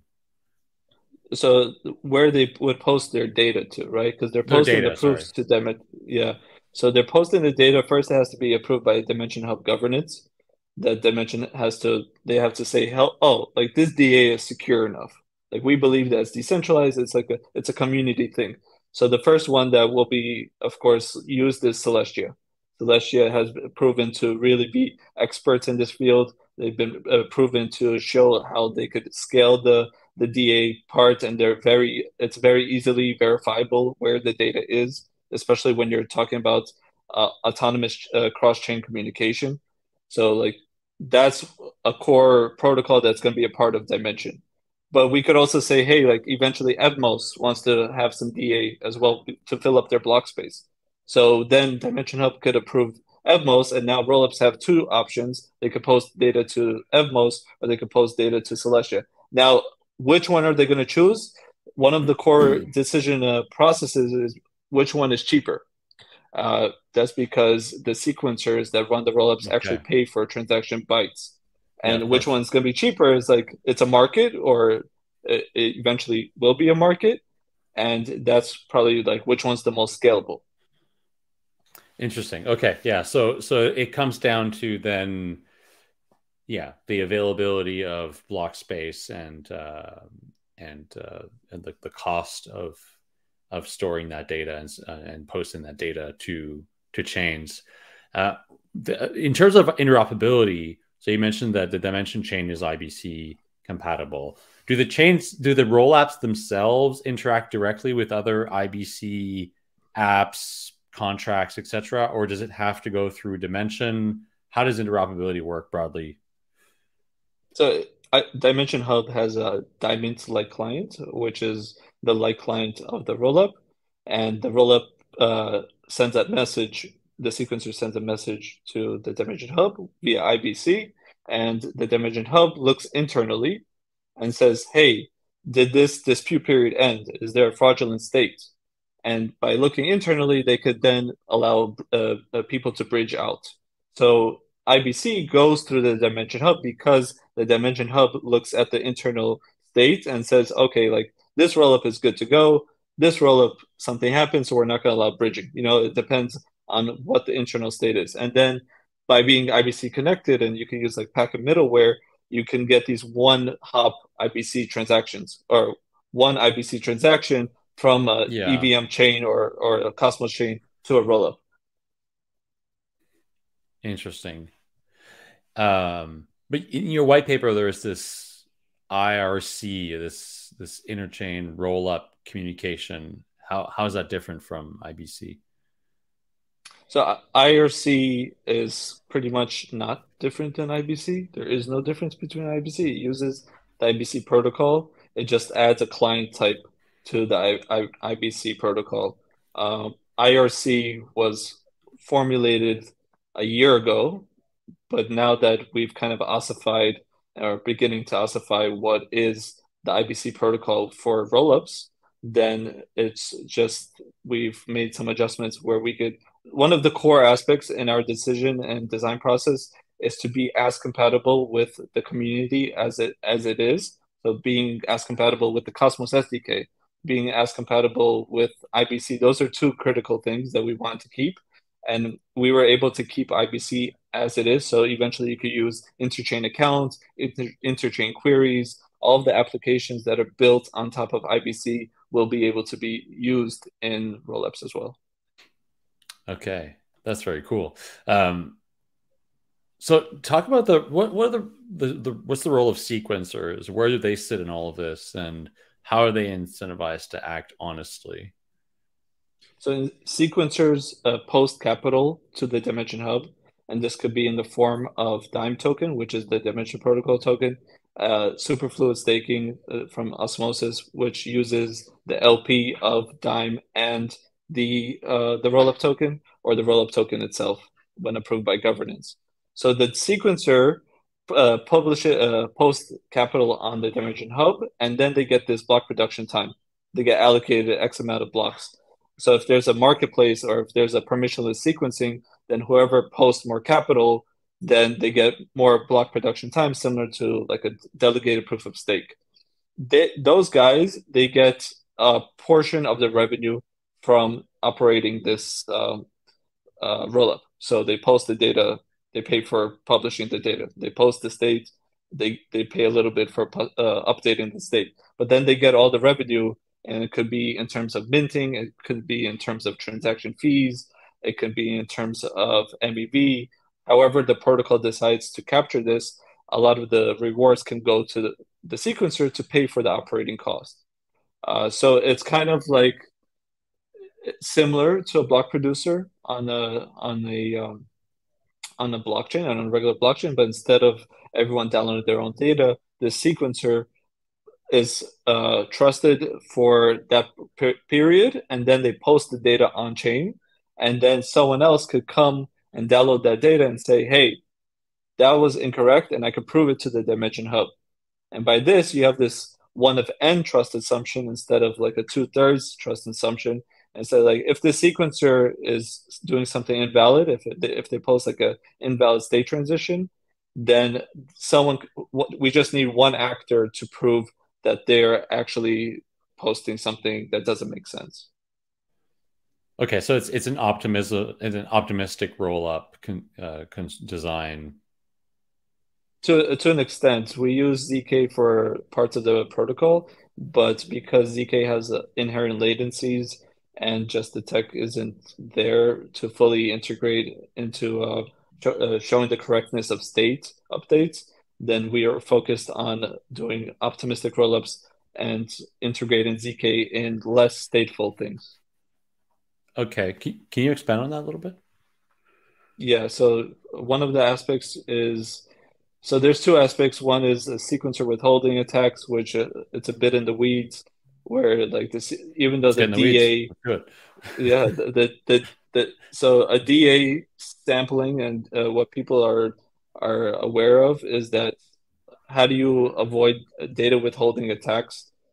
so where they would post their data to, right? Because they're Their posting the data, sorry. proofs to them. Yeah. So they're posting the data. First, it has to be approved by Dimension Hub governance. That Dimension has to, they have to say, hell, oh, like this D A is secure enough. Like we believe that it's decentralized. It's like a, it's a community thing. So the first one that will be, of course, used is Celestia. Celestia has proven to really be experts in this field. They've been uh, proven to show how they could scale the the D A part, and they're very it's very easily verifiable where the data is, especially when you're talking about uh, autonomous uh, cross-chain communication. So like that's a core protocol that's going to be a part of Dimension. But we could also say, hey, like eventually Evmos wants to have some D A as well to fill up their block space. So then Dimension Hub could approve Evmos, and now rollups have two options. They could post data to Evmos, or they could post data to Celestia. Now, which one are they going to choose? One of the core decision uh, processes is which one is cheaper. Uh, that's because the sequencers that run the rollups Okay. actually pay for transaction bytes. And Yeah, which one's going to be cheaper is like it's a market, or it, it eventually will be a market. And that's probably like which one's the most scalable. interesting. Okay. Yeah. So, so it comes down to then, yeah, the availability of block space and, uh, and, uh, and the, the cost of, of storing that data and, uh, and posting that data to, to chains. Uh, the, in terms of interoperability, so you mentioned that the Dimension chain is I B C compatible. Do the chains, do the rollups themselves interact directly with other I B C apps, contracts, et cetera, or does it have to go through Dimension? How does interoperability work broadly? So I, Dimension Hub has a Diamond like client, which is the like client of the rollup, and the rollup uh, sends that message. The sequencer sends a message to the Dimension Hub via I B C, and the Dimension Hub looks internally and says, "Hey, did this dispute period end? Is there a fraudulent state?" And by looking internally, they could then allow uh, uh, people to bridge out. So I B C goes through the Dimension Hub because the Dimension Hub looks at the internal state and says, okay, like this rollup is good to go. This rollup, something happens, so we're not going to allow bridging. You know, it depends on what the internal state is. And then by being I B C connected, and you can use like packet middleware, you can get these one hop I B C transactions or one I B C transaction from a Yeah. E V M chain or, or a Cosmos chain to a rollup. Interesting. Um, but in your white paper, there's this I R C, this this interchain roll up communication. How how is that different from I B C? So I R C is pretty much not different than I B C. There is no difference between I B C. It uses the I B C protocol. It just adds a client type to the I I IBC protocol. Um, I R C was formulated a year ago, but now that we've kind of ossified or beginning to ossify what is the I B C protocol for rollups, then it's just we've made some adjustments where we could. One of the core aspects in our decision and design process is to be as compatible with the community as it as it is. So being as compatible with the Cosmos S D K, being as compatible with I B C, those are two critical things that we want to keep. And we were able to keep I B C as it is. So eventually you could use interchain accounts, inter interchain queries, all of the applications that are built on top of I B C will be able to be used in rollups as well. Okay, that's very cool. Um, so talk about the what what are the, the the what's the role of sequencers? Where do they sit in all of this, and how are they incentivized to act honestly? So sequencers uh, post capital to the Dimension Hub, and this could be in the form of Dime token, which is the Dimension Protocol token, uh, superfluid staking uh, from Osmosis, which uses the L P of Dime and the uh, the rollup token or the rollup token itself when approved by governance. So the sequencer uh, publish it, uh, post capital on the Dimension Hub, and then they get this block production time. They get allocated X amount of blocks. So if there's a marketplace or if there's a permissionless sequencing, then whoever posts more capital, then they get more block production time, similar to like a delegated proof of stake. They, those guys, they get a portion of the revenue from operating this um, uh, rollup. So they post the data, they pay for publishing the data. They post the state, they they pay a little bit for uh, updating the state, but then they get all the revenue, and it could be in terms of minting, it could be in terms of transaction fees, it could be in terms of M E V. However, the protocol decides to capture this, a lot of the rewards can go to the, the sequencer to pay for the operating cost. Uh, so it's kind of like similar to a block producer on a on a um, on a blockchain, on a regular blockchain, but instead of everyone downloading their own data, the sequencer is uh, trusted for that per period, and then they post the data on chain, and then someone else could come and download that data and say, "Hey, that was incorrect," and I could prove it to the Dimension Hub. And by this, you have this one of n trust assumption instead of like a two thirds trust assumption. And so, like, if the sequencer is doing something invalid, if it, if they post like a invalid state transition, then someone we just need one actor to prove that they're actually posting something that doesn't make sense. Okay, so it's it's an optimism, it's an optimistic roll up con, uh, con design. To to an extent, we use Z K for parts of the protocol, but because Z K has uh, inherent latencies and just the tech isn't there to fully integrate into uh, uh, showing the correctness of state updates, then we are focused on doing optimistic rollups and integrating Z K in less stateful things. Okay, can, can you expand on that a little bit? Yeah, so one of the aspects is so there's two aspects. One is a sequencer withholding attacks, which uh, it's a bit in the weeds, where like this, even though Let's the get in the weeds. D A, Good. yeah, the the the, the so a D A sampling and uh, what people are are aware of is that how do you avoid data withholding attacks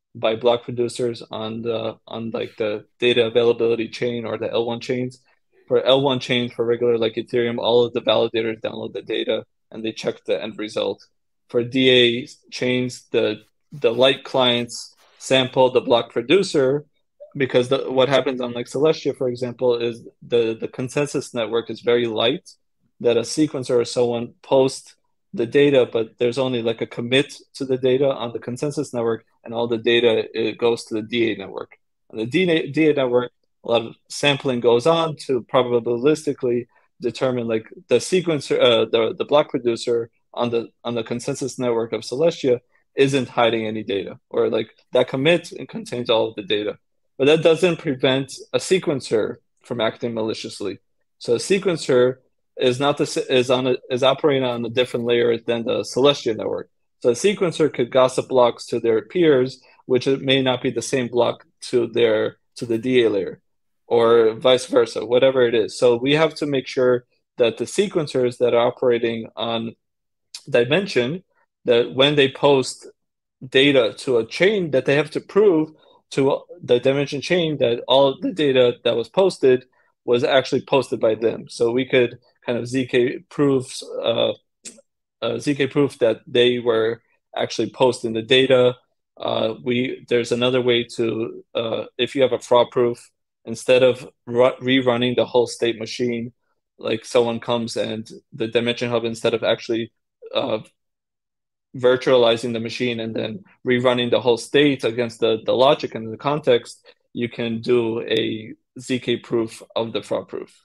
by block producers on the on like the data availability chain or the L one chains. For L one chains for regular like Ethereum, all of the validators download the data and they check the end result. For D A chains, the the light clients sample the block producer because the, what happens on like Celestia, for example, is the the consensus network is very light. That a sequencer or someone posts the data, but there's only like a commit to the data on the consensus network, and all the data it goes to the D A network. And the D A, D A network, a lot of sampling goes on to probabilistically determine like the sequencer, uh, the the block producer on the on the consensus network of Celestia isn't hiding any data, or like that commit and contains all of the data. But that doesn't prevent a sequencer from acting maliciously. So a sequencer is not the is on a, is operating on a different layer than the Celestia network. So a sequencer could gossip blocks to their peers, which it may not be the same block to their to the D A layer, or vice versa, whatever it is. So we have to make sure that the sequencers that are operating on Dymension, that when they post data to a chain, that they have to prove to the Dymension chain that all the data that was posted was actually posted by them. So we could kind of Z K proofs, uh, uh, Z K proof that they were actually posting the data. Uh, we there's another way to uh, if you have a fraud proof, instead of rerunning the whole state machine, like someone comes and the Dymension Hub, instead of actually uh, virtualizing the machine and then rerunning the whole state against the, the logic and the context, you can do a Z K proof of the fraud proof,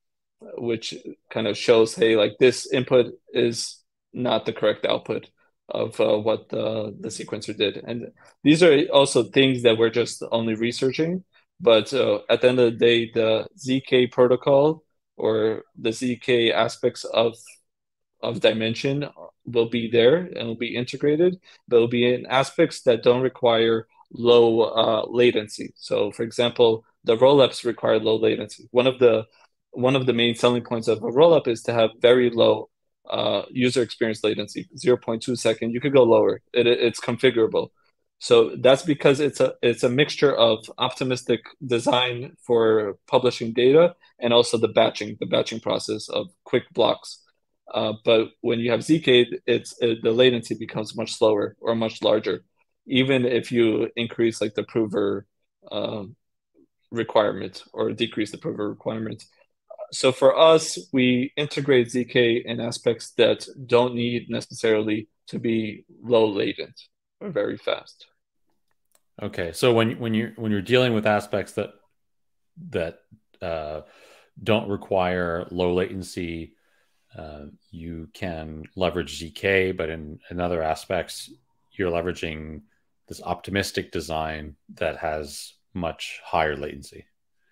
which kind of shows, hey, like this input is not the correct output of uh, what the, the sequencer did. And these are also things that we're just only researching. But uh, at the end of the day, the Z K protocol or the Z K aspects of of Dymension will be there and will be integrated, but will be in aspects that don't require low uh, latency. So, for example, the rollups require low latency. One of the one of the main selling points of a rollup is to have very low uh, user experience latency, zero point two second. You could go lower. It, it's configurable. So that's because it's a it's a mixture of optimistic design for publishing data and also the batching, the batching process of quick blocks. Uh, but when you have Z K, it's it, the latency becomes much slower or much larger, even if you increase like the prover um, requirement or decrease the prover requirement. So for us, we integrate Z K in aspects that don't need necessarily to be low latent or very fast. Okay, so when when you're when you're dealing with aspects that that uh, don't require low latency, uh, you can leverage Z K, but in, in other aspects, you're leveraging this optimistic design that has much higher latency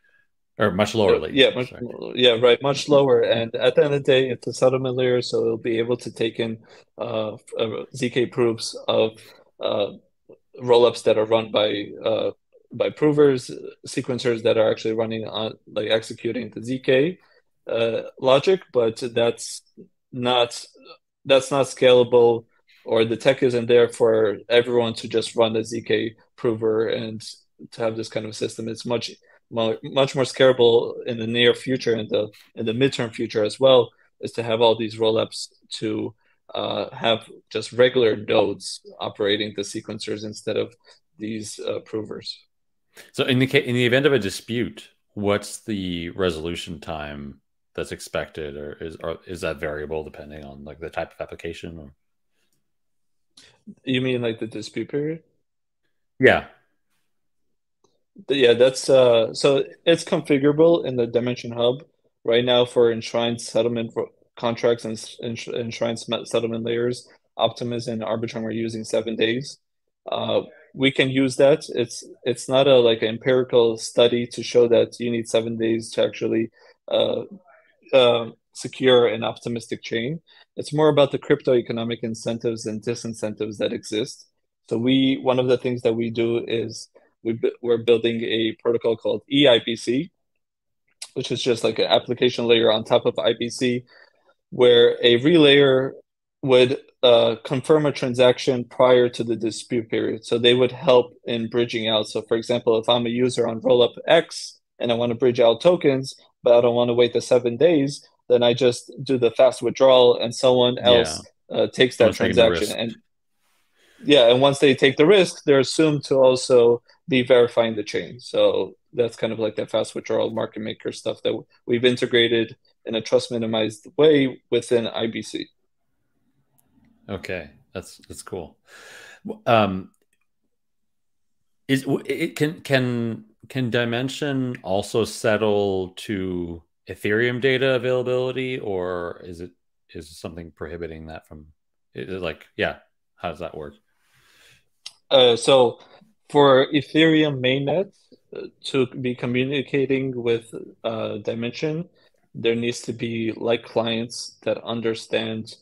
or much lower latency. Yeah, much, yeah, right, much lower. And at the end of the day, it's a settlement layer, so it'll be able to take in uh, Z K proofs of uh, rollups that are run by uh, by provers, sequencers that are actually running on like executing the Z K uh, logic, but that's not that's not scalable, or the tech isn't there for everyone to just run a Z K prover and to have this kind of system. It's much more, much more scalable in the near future and the in the midterm future as well, is to have all these rollups to uh, have just regular nodes operating the sequencers instead of these uh, provers. So in the in the event of a dispute, what's the resolution time that's expected, or is or is that variable depending on like the type of application? Or you mean like the dispute period? Yeah. Yeah, that's uh so it's configurable in the Dymension Hub right now for enshrined settlement contracts and enshrined settlement layers. Optimus and Arbitrum are using seven days. Uh, we can use that. It's it's not a like an empirical study to show that you need seven days to actually uh, uh, secure an optimistic chain. It's more about the crypto economic incentives and disincentives that exist. So we one of the things that we do is we we're building a protocol called E I B C, which is just like an application layer on top of I B C, where a relayer would uh, confirm a transaction prior to the dispute period. So they would help in bridging out. So for example, if I'm a user on Rollup X and I want to bridge out tokens, but I don't want to wait the seven days, then I just do the fast withdrawal and someone Yeah. else uh, takes that Someone's taking the transaction. risk. And yeah, and once they take the risk, they're assumed to also be verifying the chain. So that's kind of like that fast withdrawal market maker stuff that we've integrated in a trust minimized way within I B C. Okay, that's that's cool. Um, is it can can can Dymension also settle to Ethereum data availability, or is it is something prohibiting that from? Is it like, yeah, how does that work? Uh, so for Ethereum mainnet uh, to be communicating with uh, Dimension, there needs to be like clients that understand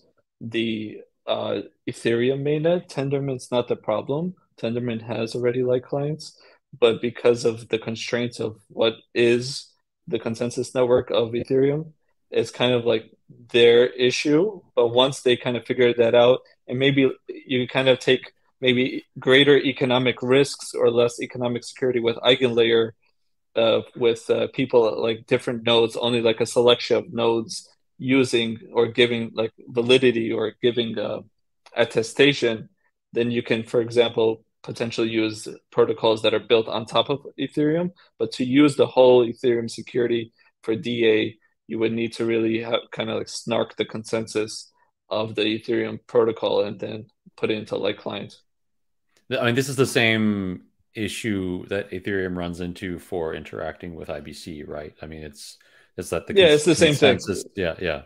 the uh, Ethereum mainnet. Tendermint's not the problem. Tendermint has already like clients, but because of the constraints of what is the consensus network of Ethereum, it's kind of like their issue. But once they kind of figure that out, and maybe you kind of take maybe greater economic risks or less economic security with EigenLayer, uh, with uh, people like different nodes, only like a selection of nodes using or giving like validity or giving uh, attestation, then you can, for example, potentially use protocols that are built on top of Ethereum. But to use the whole Ethereum security for D A, you would need to really have kind of like snark the consensus of the Ethereum protocol and then put it into like client. I mean, this is the same issue that Ethereum runs into for interacting with I B C, right? I mean, it's it's that the Yeah, cons it's the same thing consensus, yeah, yeah,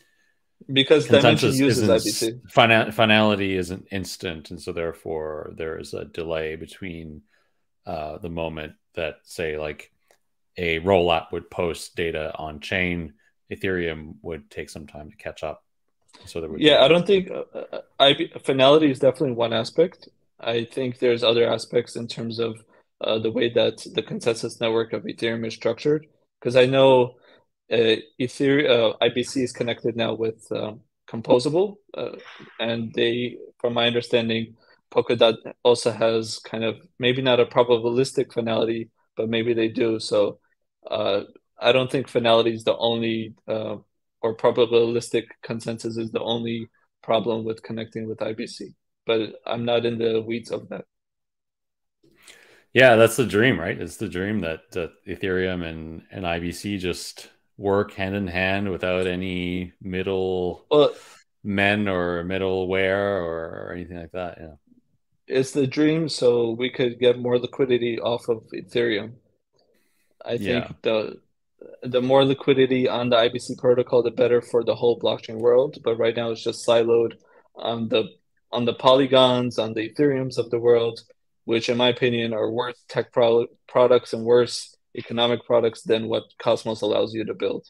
because Dimension consensus uses isn't I B C. final, finality isn't instant, and so therefore there is a delay between uh, the moment that, say, like a rollup would post data on chain, Ethereum would take some time to catch up. So there would be Yeah, I a don't think uh, uh, I B, finality is definitely one aspect. I think there's other aspects in terms of uh, the way that the consensus network of Ethereum is structured. Because I know uh, Ethereum, uh, I B C is connected now with um, Composable, uh, and they, from my understanding, Polkadot also has kind of maybe not a probabilistic finality, but maybe they do. So uh, I don't think finality is the only uh, or probabilistic consensus is the only problem with connecting with I B C. But I'm not in the weeds of that. Yeah, that's the dream, right? It's the dream that, that Ethereum and, and I B C just work hand in hand without any middle Well, men or middleware or, or anything like that. Yeah. it's the dream, so we could get more liquidity off of Ethereum. I Yeah. think the the more liquidity on the I B C protocol, the better for the whole blockchain world. But right now, it's just siloed on the on the polygons, on the Ethereums of the world, which, in my opinion, are worse tech pro products and worse economic products than what Cosmos allows you to build.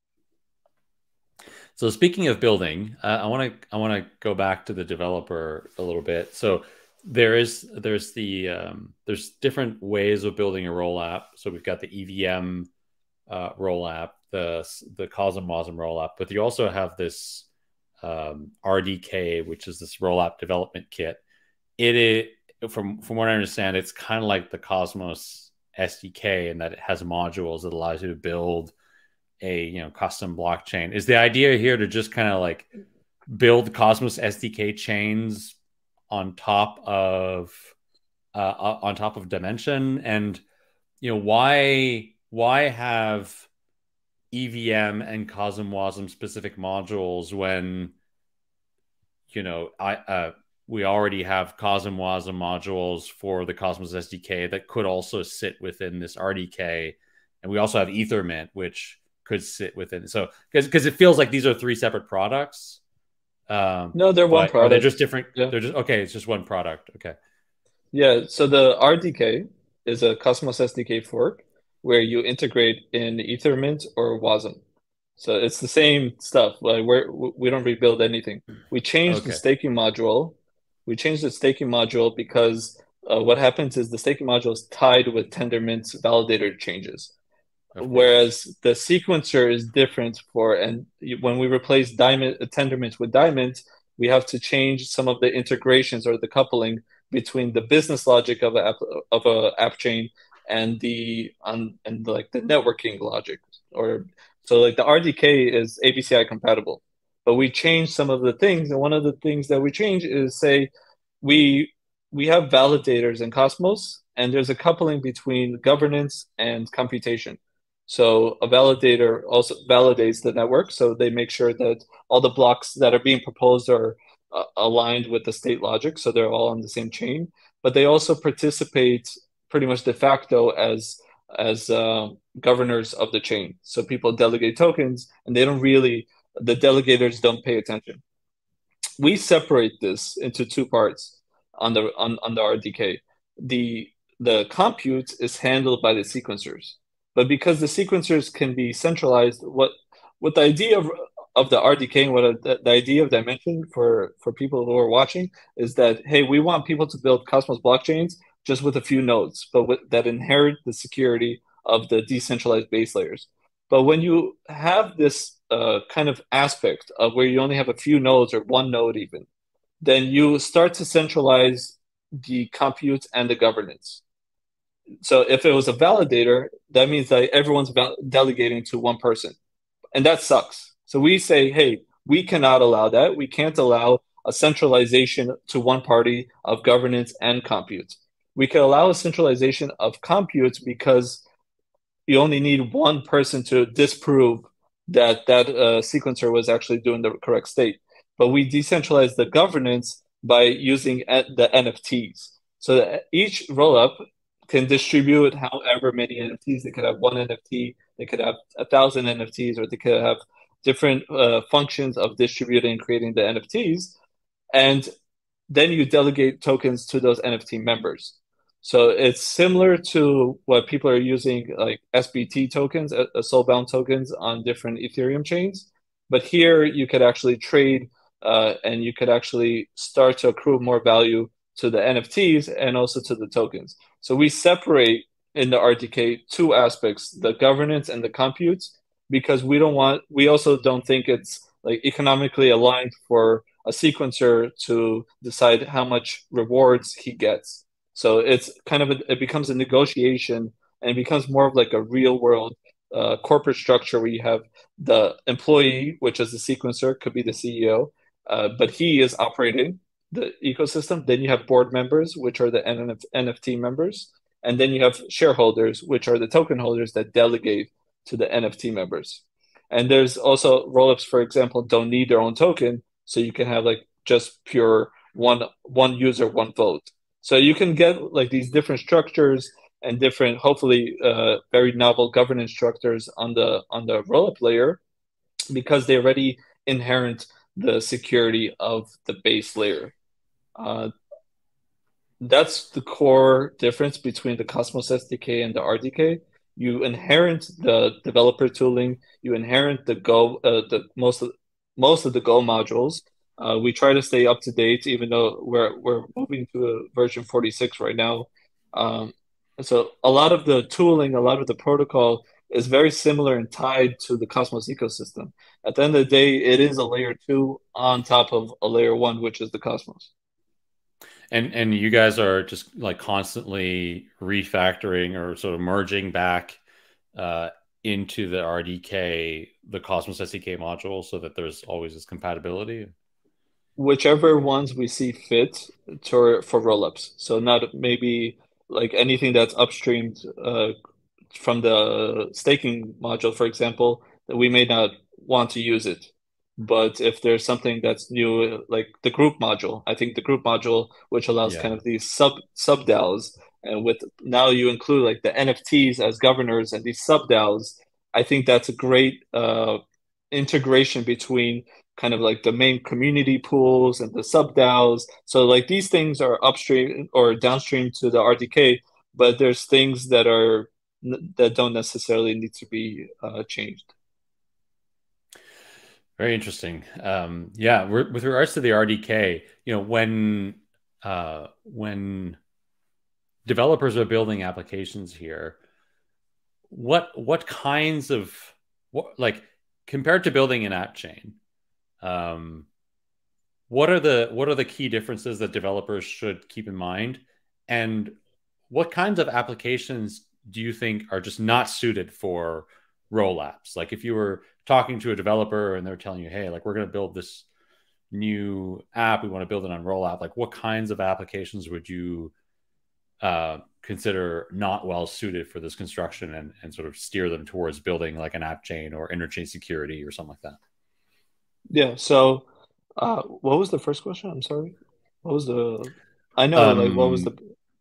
So speaking of building, uh, I want to I want to go back to the developer a little bit. So there is there's the um, there's different ways of building a roll app. So we've got the E V M uh, roll app, the the Cosm Wasm roll app, but you also have this um, R D K, which is this roll app development kit. It is, from from what I understand, it's kind of like the Cosmos S D K in that it has modules that allows you to build a you know custom blockchain. Is the idea here to just kind of like build Cosmos S D K chains on top of uh, on top of Dimension? And you know why why have E V M and Cosm Wasm specific modules when you know I uh, we already have Cosm Wasm modules for the Cosmos S D K that could also sit within this R D K, and we also have Ethermint, which could sit within. So because because it feels like these are three separate products. Um, No, they're one but are they product. just different? Yeah. They're just okay. It's just one product. Okay. Yeah, so the R D K is a Cosmos S D K fork where you integrate in Ethermint or Wasm. So it's the same stuff. Like we're, we don't rebuild anything. We changed the Okay. staking module. We changed the staking module because uh, what happens is the staking module is tied with Tendermint's validator changes. Of course. Whereas the sequencer is different for, and when we replace Diamond Tendermint with Diamond, we have to change some of the integrations or the coupling between the business logic of a app, of a app chain and the on and like the networking logic. Or so like the R D K is A B C I compatible, but we change some of the things, and one of the things that we change is, say, we we have validators in Cosmos, and there's a coupling between governance and computation. So a validator also validates the network, so they make sure that all the blocks that are being proposed are uh, aligned with the state logic, so they're all on the same chain. But they also participate pretty much de facto as as uh, governors of the chain. So people delegate tokens, and they don't really the delegators don't pay attention. We separate this into two parts on the on, on the R D K. The the compute is handled by the sequencers. But because the sequencers can be centralized, what what the idea of of the R D K and what the, the idea of Dymension for for people who are watching is that, hey, we want people to build Cosmos blockchains just with a few nodes, but with, that inherit the security of the decentralized base layers. But when you have this uh, kind of aspect of where you only have a few nodes or one node even, then you start to centralize the compute and the governance. So if it was a validator, that means that everyone's delegating to one person, and that sucks. So we say, hey, we cannot allow that. We can't allow a centralization to one party of governance and compute. We can allow a centralization of compute because you only need one person to disprove that that uh, sequencer was actually doing the correct state. But we decentralize the governance by using the N F Ts. So each rollup can distribute however many N F Ts. They could have one N F T, they could have a thousand N F Ts, or they could have different uh, functions of distributing and creating the N F Ts. And then you delegate tokens to those N F T members. So it's similar to what people are using, like S B T tokens, uh, soulbound tokens on different Ethereum chains. But here you could actually trade uh, and you could actually start to accrue more value to the N F Ts and also to the tokens. So we separate in the R D K two aspects, the governance and the compute, because we don't want, we also don't think it's like economically aligned for a sequencer to decide how much rewards he gets. So it's kind of, a, it becomes a negotiation, and it becomes more of like a real world uh, corporate structure where you have the employee, which is the sequencer, could be the C E O, uh, but he is operating the ecosystem. Then you have board members, which are the N F T members. And then you have shareholders, which are the token holders that delegate to the N F T members. And there's also rollups, for example, don't need their own token. So you can have like just pure one, one user, one vote. So you can get like these different structures and different, hopefully uh, very novel governance structures on the on the rollup layer, because they already inherent the security of the base layer. Uh, that's the core difference between the Cosmos S D K and the R D K. You inherit the developer tooling, you inherit the Go, uh, the most of most of the Go modules. Uh, we try to stay up to date, even though we're we're moving to a version forty-six right now. Um, so a lot of the tooling, a lot of the protocol is very similar and tied to the Cosmos ecosystem. At the end of the day, it is a layer two on top of a layer one, which is the Cosmos. And and you guys are just like constantly refactoring or sort of merging back uh, into the R D K, the Cosmos S D K module, so that there's always this compatibility. Whichever ones we see fit to, for rollups. So not maybe like anything that's upstreamed uh, from the staking module, for example, that we may not want to use it. But if there's something that's new, like the group module, I think the group module, which allows Yeah. kind of these sub sub DAOs, and with now you include like the N F Ts as governors and these sub DAOs, I think that's a great uh, integration between kind of like the main community pools and the sub DAOs. So like these things are upstream or downstream to the R D K, but there's things that are that don't necessarily need to be uh, changed. Very interesting. Um, yeah, we're, with regards to the R D K, you know, when uh, when developers are building applications here, what what kinds of what like compared to building an app chain, um, what are the what are the key differences that developers should keep in mind, and what kinds of applications do you think are just not suited for roll apps? Like if you were talking to a developer and they're telling you, hey, like we're going to build this new app, we want to build it on roll app, like what kinds of applications would you uh, consider not well suited for this construction, and, and sort of steer them towards building like an app chain or interchain security or something like that? Yeah. So, uh, what was the first question? I'm sorry. What was the? I know, like, what was the? Um,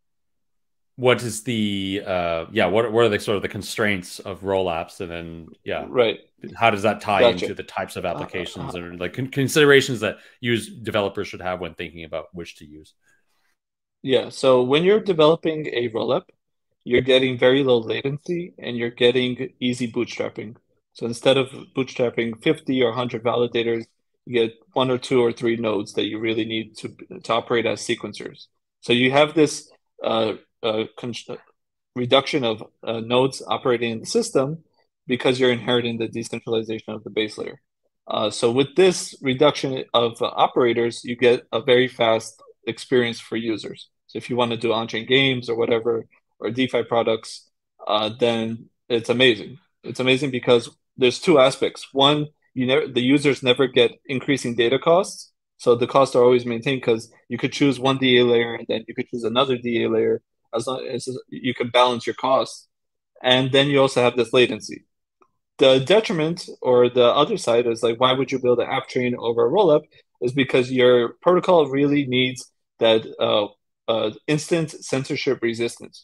what is the uh, yeah? What what are the sort of the constraints of roll apps, and then yeah, Right. how does that tie Gotcha. into the types of Uh, applications uh, or like con- considerations that use developers should have when thinking about which to use? yeah. So when you're developing a rollup, you're getting very low latency and you're getting easy bootstrapping. So instead of bootstrapping fifty or one hundred validators, you get one or two or three nodes that you really need to, to operate as sequencers. So you have this uh, uh, reduction of uh, nodes operating in the system because you're inheriting the decentralization of the base layer. Uh, so with this reduction of uh, operators, you get a very fast experience for users. So if you want to do on-chain games or whatever, or DeFi products, uh, then it's amazing. It's amazing because there's two aspects. One, you never the users never get increasing data costs. So the costs are always maintained because you could choose one D A layer and then you could choose another D A layer as long as you can balance your costs. And then you also have this latency. The detriment or the other side is like, why would you build an app chain over a rollup? Is because your protocol really needs that uh, uh, instant censorship resistance.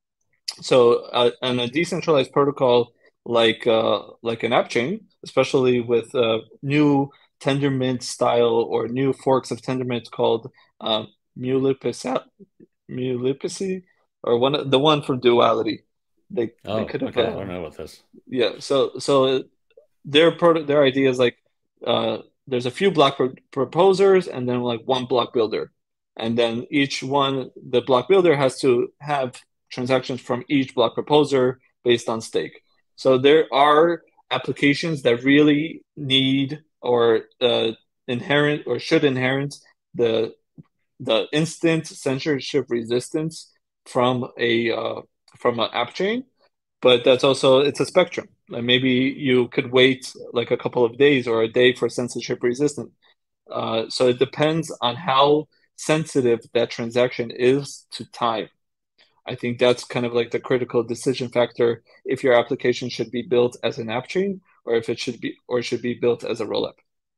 So uh, on a decentralized protocol like uh, like an app chain, especially with uh, new Tendermint style or new forks of Tendermint called uh, Mulipisa, Mulipacy, or one the one from Duality. They they Oh, could have okay. I uh, don't know about this. yeah. So so their pro their idea is like uh, there's a few block pro proposers and then like one block builder, and then each one the block builder has to have transactions from each block proposer based on stake. So there are applications that really need or uh, inherent or should inherit the the instant censorship resistance from a uh, from an app chain, but that's also it's a spectrum. Like maybe you could wait like a couple of days or a day for censorship resistant. Uh, so it depends on how sensitive that transaction is to time. I think that's kind of like the critical decision factor if your application should be built as an app chain or if it should be or should be built as a rollup.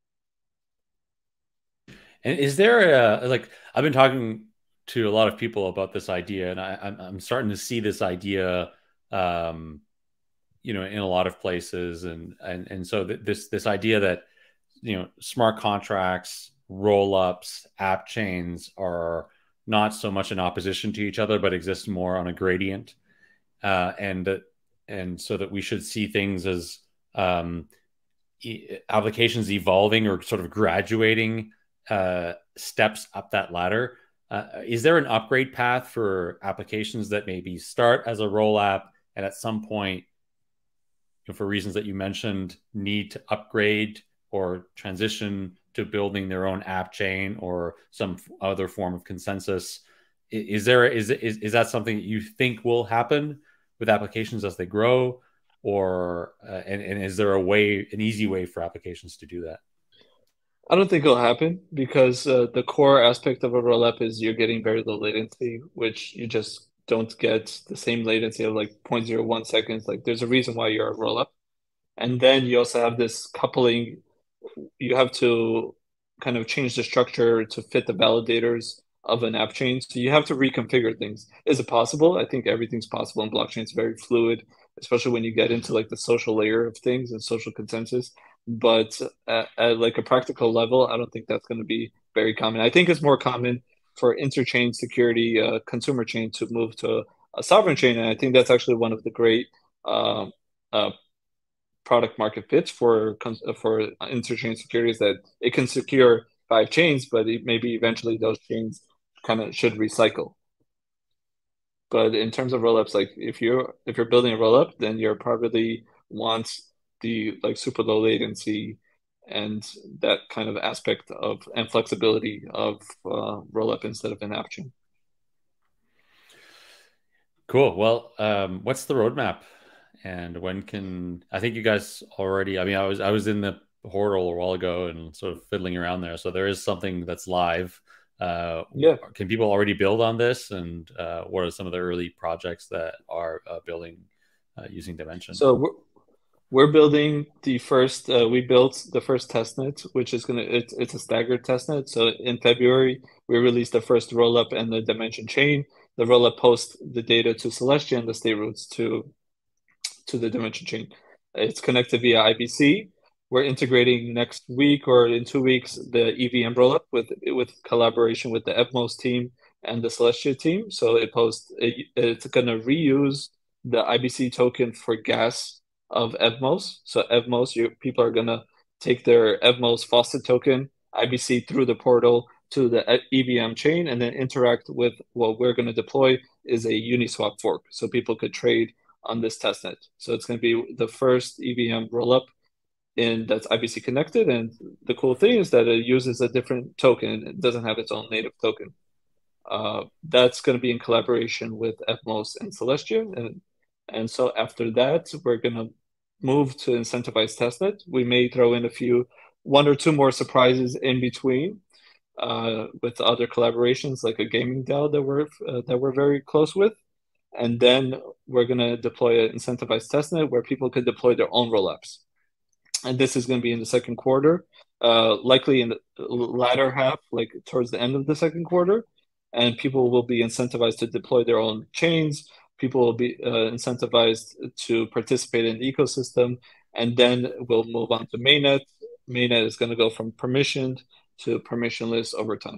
And is there a like I've been talking to a lot of people about this idea, and I, I'm I'm starting to see this idea, um, you know, in a lot of places, and and and so th this this idea that you know smart contracts, roll ups, app chains are not so much in opposition to each other, but exist more on a gradient, uh, and that and so that we should see things as um, e applications evolving or sort of graduating uh, steps up that ladder. Uh, is there an upgrade path for applications that maybe start as a roll app and at some point, you know, for reasons that you mentioned, need to upgrade or transition to building their own app chain or some other form of consensus? Is there is is, is that something that you think will happen with applications as they grow, or uh, and, and is there a way, an easy way for applications to do that? I don't think it'll happen because uh, the core aspect of a rollup is you're getting very low latency, which you just don't get the same latency of like zero point zero one seconds. Like there's a reason why you're a rollup. And then you also have this coupling. You have to kind of change the structure to fit the validators of an app chain. So you have to reconfigure things. Is it possible? I think everything's possible in blockchain. It's very fluid, especially when you get into like the social layer of things and social consensus. But at, at like a practical level, I don't think that's going to be very common. I think it's more common for interchain security, uh, consumer chain to move to a sovereign chain. And I think that's actually one of the great uh, uh, product market fits for for interchain securities that it can secure five chains, but it, maybe eventually those chains kind of should recycle. But in terms of rollups, like if you're if you're building a rollup, then you're probably wants the like super low latency and that kind of aspect of and flexibility of uh, rollup instead of in-app chain. Cool. Well, um, what's the roadmap, and when can I think you guys already? I mean, I was I was in the portal a while ago and sort of fiddling around there, so there is something that's live. Uh, Yeah. can people already build on this, and uh, what are some of the early projects that are uh, building uh, using Dymension? So we're, we're building the first. Uh, we built the first testnet, which is gonna. It's it's a staggered testnet. So in February, we released the first rollup and the Dymension chain. The rollup posts the data to Celestia and the state roots to to the Dymension chain. It's connected via I B C. We're integrating next week or in two weeks the E V M rollup with with collaboration with the Evmos team and the Celestia team. So it posts it, it's going to reuse the I B C token for gas of Evmos. So Evmos, you, people are going to take their Evmos faucet token I B C through the portal to the E V M chain and then interact with what we're going to deploy is a Uniswap fork. So people could trade on this testnet. So it's going to be the first E V M rollup in that's I B C connected. And the cool thing is that it uses a different token. It doesn't have its own native token. Uh, that's going to be in collaboration with Evmos and Celestia. And, and so after that, we're going to move to incentivized testnet. We may throw in a few, one or two more surprises in between uh, with other collaborations, like a gaming DAO that we're, uh, that we're very close with. And then we're going to deploy an incentivized testnet where people could deploy their own rollups. And this is going to be in the second quarter, uh, likely in the latter half, like towards the end of the second quarter. And people will be incentivized to deploy their own chains. People will be uh, incentivized to participate in the ecosystem. And then we'll move on to mainnet. Mainnet is going to go from permissioned to permissionless over time.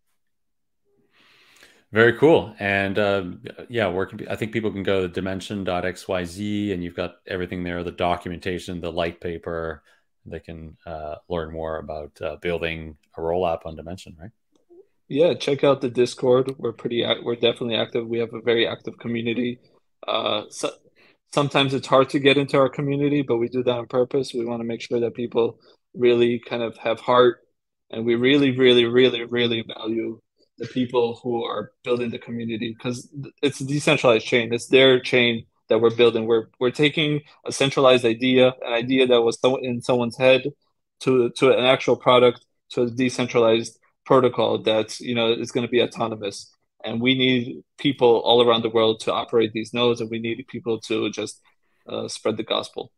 Very cool. And um, yeah, where can be, I think people can go to dymension dot x y z and you've got everything there, the documentation, the light paper. They can uh, learn more about uh, building a rollup on Dymension, right? Yeah, check out the Discord. We're pretty, we're definitely active. We have a very active community. Uh, so, sometimes it's hard to get into our community, but we do that on purpose. We want to make sure that people really kind of have heart, and we really, really, really, really value the people who are building the community because it's a decentralized chain. It's their chain that we're building. We're we're taking a centralized idea, an idea that was in someone's head, to to an actual product, to a decentralized protocol that you know is going to be autonomous. And we need people all around the world to operate these nodes, and we need people to just uh, spread the gospel.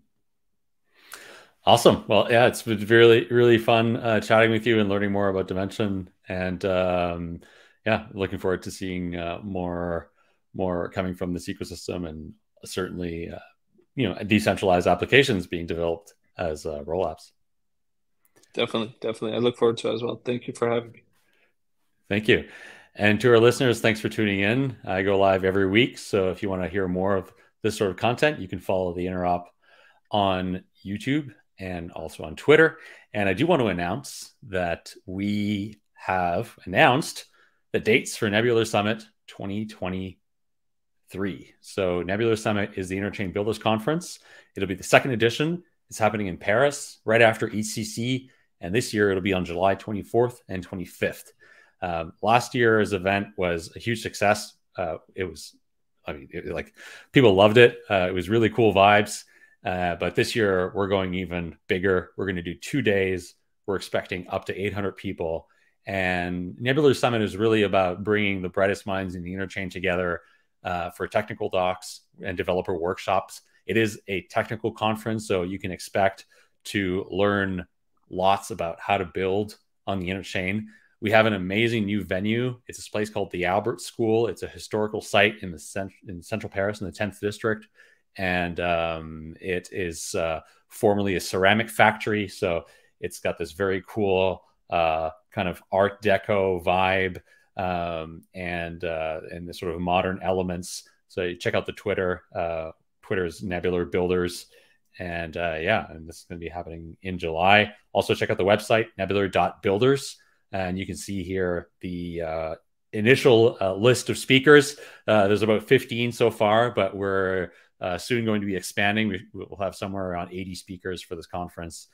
Awesome. Well, yeah, it's been really, really fun uh, chatting with you and learning more about Dymension. And um, yeah, looking forward to seeing uh, more, more coming from this ecosystem, and certainly, uh, you know, decentralized applications being developed as uh, rollups. Definitely, definitely. I look forward to it as well. Thank you for having me. Thank you. And to our listeners, thanks for tuning in. I go live every week. So if you want to hear more of this sort of content, you can follow the Interop on YouTube and also on Twitter. And I do want to announce that we have announced the dates for Nebular Summit twenty twenty-three. So Nebular Summit is the Interchain Builders Conference. It'll be the second edition. It's happening in Paris right after H C C. And this year it'll be on July twenty-fourth and twenty-fifth. Um, last year's event was a huge success. Uh, it was, I mean, it, like people loved it. Uh, it was really cool vibes. Uh, but this year we're going even bigger. We're going to do two days. We're expecting up to eight hundred people. And Nebular Summit is really about bringing the brightest minds in the interchain together uh, for technical docs and developer workshops. It is a technical conference, so you can expect to learn lots about how to build on the interchain. We have an amazing new venue. It's this place called the Albert School. It's a historical site in the cent in central Paris in the tenth district. And um, it is uh, formerly a ceramic factory. So it's got this very cool uh, kind of Art Deco vibe um, and, uh, and the sort of modern elements. So you check out the Twitter. Uh, Twitter's Nebular Builders. And uh, yeah, and this is going to be happening in July. Also check out the website, nebular dot builders. And you can see here the uh, initial uh, list of speakers. Uh, there's about fifteen so far, but we're uh, soon going to be expanding. We, we'll have somewhere around eighty speakers for this conference.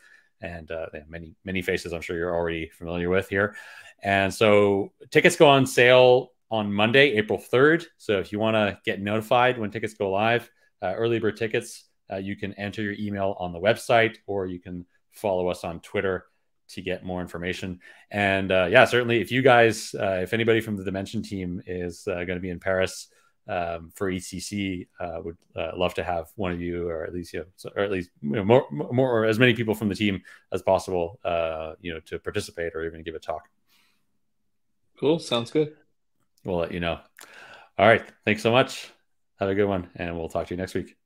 and uh, many many faces I'm sure you're already familiar with here. And so tickets go on sale on Monday, April third. So if you want to get notified when tickets go live, uh, early bird tickets, uh, you can enter your email on the website, or you can follow us on Twitter to get more information. And uh, yeah, certainly if you guys, uh, if anybody from the Dimension team is uh, going to be in Paris um, for E C C, uh, would uh, love to have one of you, or at least, you know, or at least you know, more, more, or as many people from the team as possible, uh, you know, to participate or even give a talk. Cool. Sounds good. We'll let you know. All right. Thanks so much. Have a good one, and we'll talk to you next week.